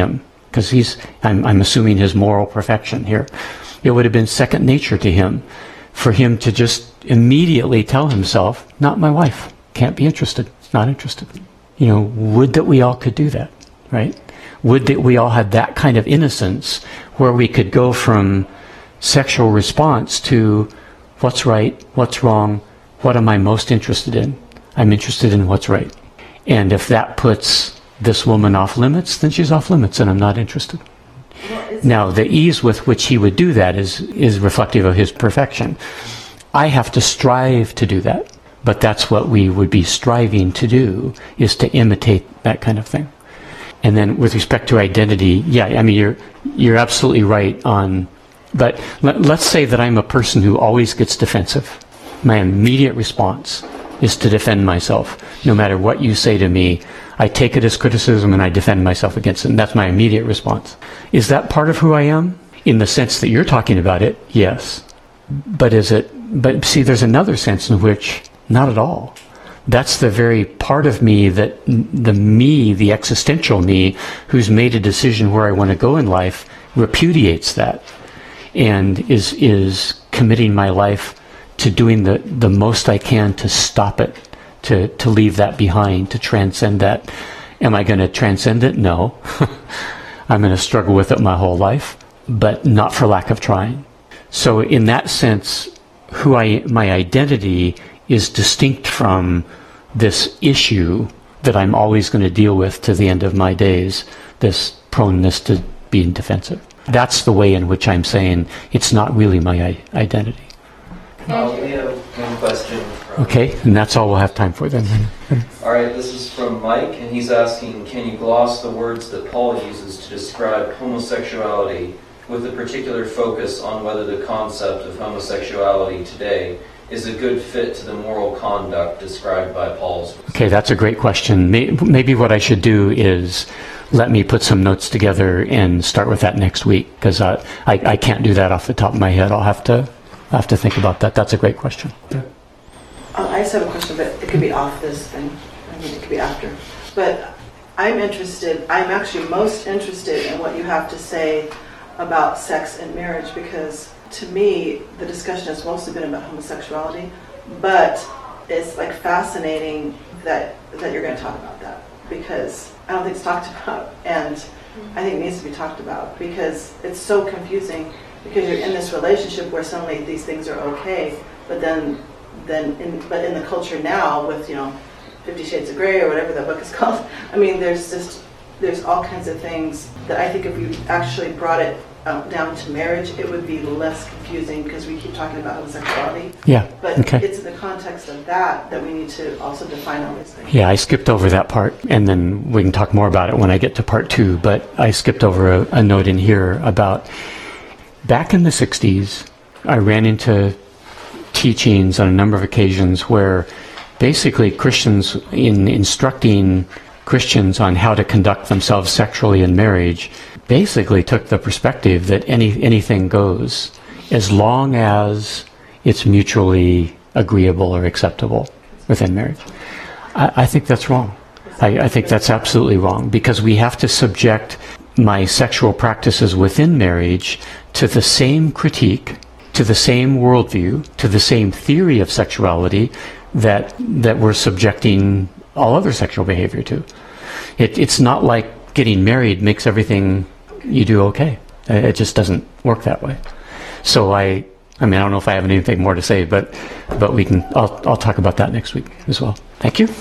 S2: because I'm assuming his moral perfection here. It would have been second nature to him for him to just immediately tell himself, not my wife, can't be interested, not interested. Would that we all could do that, right? Would that we all had that kind of innocence where we could go from sexual response to what's right, what's wrong, what am I most interested in? I'm interested in what's right. And if that puts this woman off limits, then she's off limits and I'm not interested. Now, the ease with which he would do that is reflective of his perfection. I have to strive to do that, but that's what we would be striving to do, is to imitate that kind of thing. And then with respect to identity, yeah, I mean, you're absolutely right on, but let's say that I'm a person who always gets defensive. My immediate response is to defend myself. No matter what you say to me, I take it as criticism and I defend myself against it. And that's my immediate response. Is that part of who I am? In the sense that you're talking about it, yes. But see, there's another sense in which not at all. That's the very part of me that the existential me, who's made a decision where I want to go in life, repudiates that and is committing my life to doing the most I can to stop it, to leave that behind, to transcend that. Am I going to transcend it? No. I'm going to struggle with it my whole life, but not for lack of trying. So in that sense, my identity is distinct from this issue that I'm always going to deal with to the end of my days, this proneness to being defensive. That's the way in which I'm saying it's not really my identity.
S10: We have one question.
S2: Okay, and that's all we'll have time for then.
S10: All right, this is from Mike, and he's asking, can you gloss the words that Paul uses to describe homosexuality with a particular focus on whether the concept of homosexuality today is a good fit to the moral conduct described by Paul's?
S2: Okay, that's a great question. Maybe what I should do is let me put some notes together and start with that next week, because I can't do that off the top of my head. I'll have to think about that. That's a great question. Yeah.
S6: I just have a question, but it could be off this thing. I mean, it could be after. But I'm actually most interested in what you have to say about sex and marriage, because to me, the discussion has mostly been about homosexuality, but it's like fascinating that you're going to talk about that, because I don't think it's talked about, and I think it needs to be talked about, because it's so confusing, because you're in this relationship where suddenly these things are okay, but in the culture now with 50 Shades of Grey or whatever that book is called, I mean there's all kinds of things that I think if we actually brought it down to marriage, it would be less confusing, because we keep talking about homosexuality.
S2: Yeah.
S6: But
S2: okay.
S6: It's in the context of that we need to also define all these things.
S2: Yeah, I skipped over that part, and then we can talk more about it when I get to part 2, but I skipped over a note in here about back in the 60s, I ran into teachings on a number of occasions where basically Christians, in instructing Christians on how to conduct themselves sexually in marriage, basically took the perspective that anything goes as long as it's mutually agreeable or acceptable within marriage. I think that's wrong. I think that's absolutely wrong, because we have to subject my sexual practices within marriage to the same critique, to the same worldview, to the same theory of sexuality that we're subjecting all other sexual behavior to. It's not like getting married makes everything you do okay. It just doesn't work that way. So I don't know if I have anything more to say, but I'll talk about that next week as well. Thank you.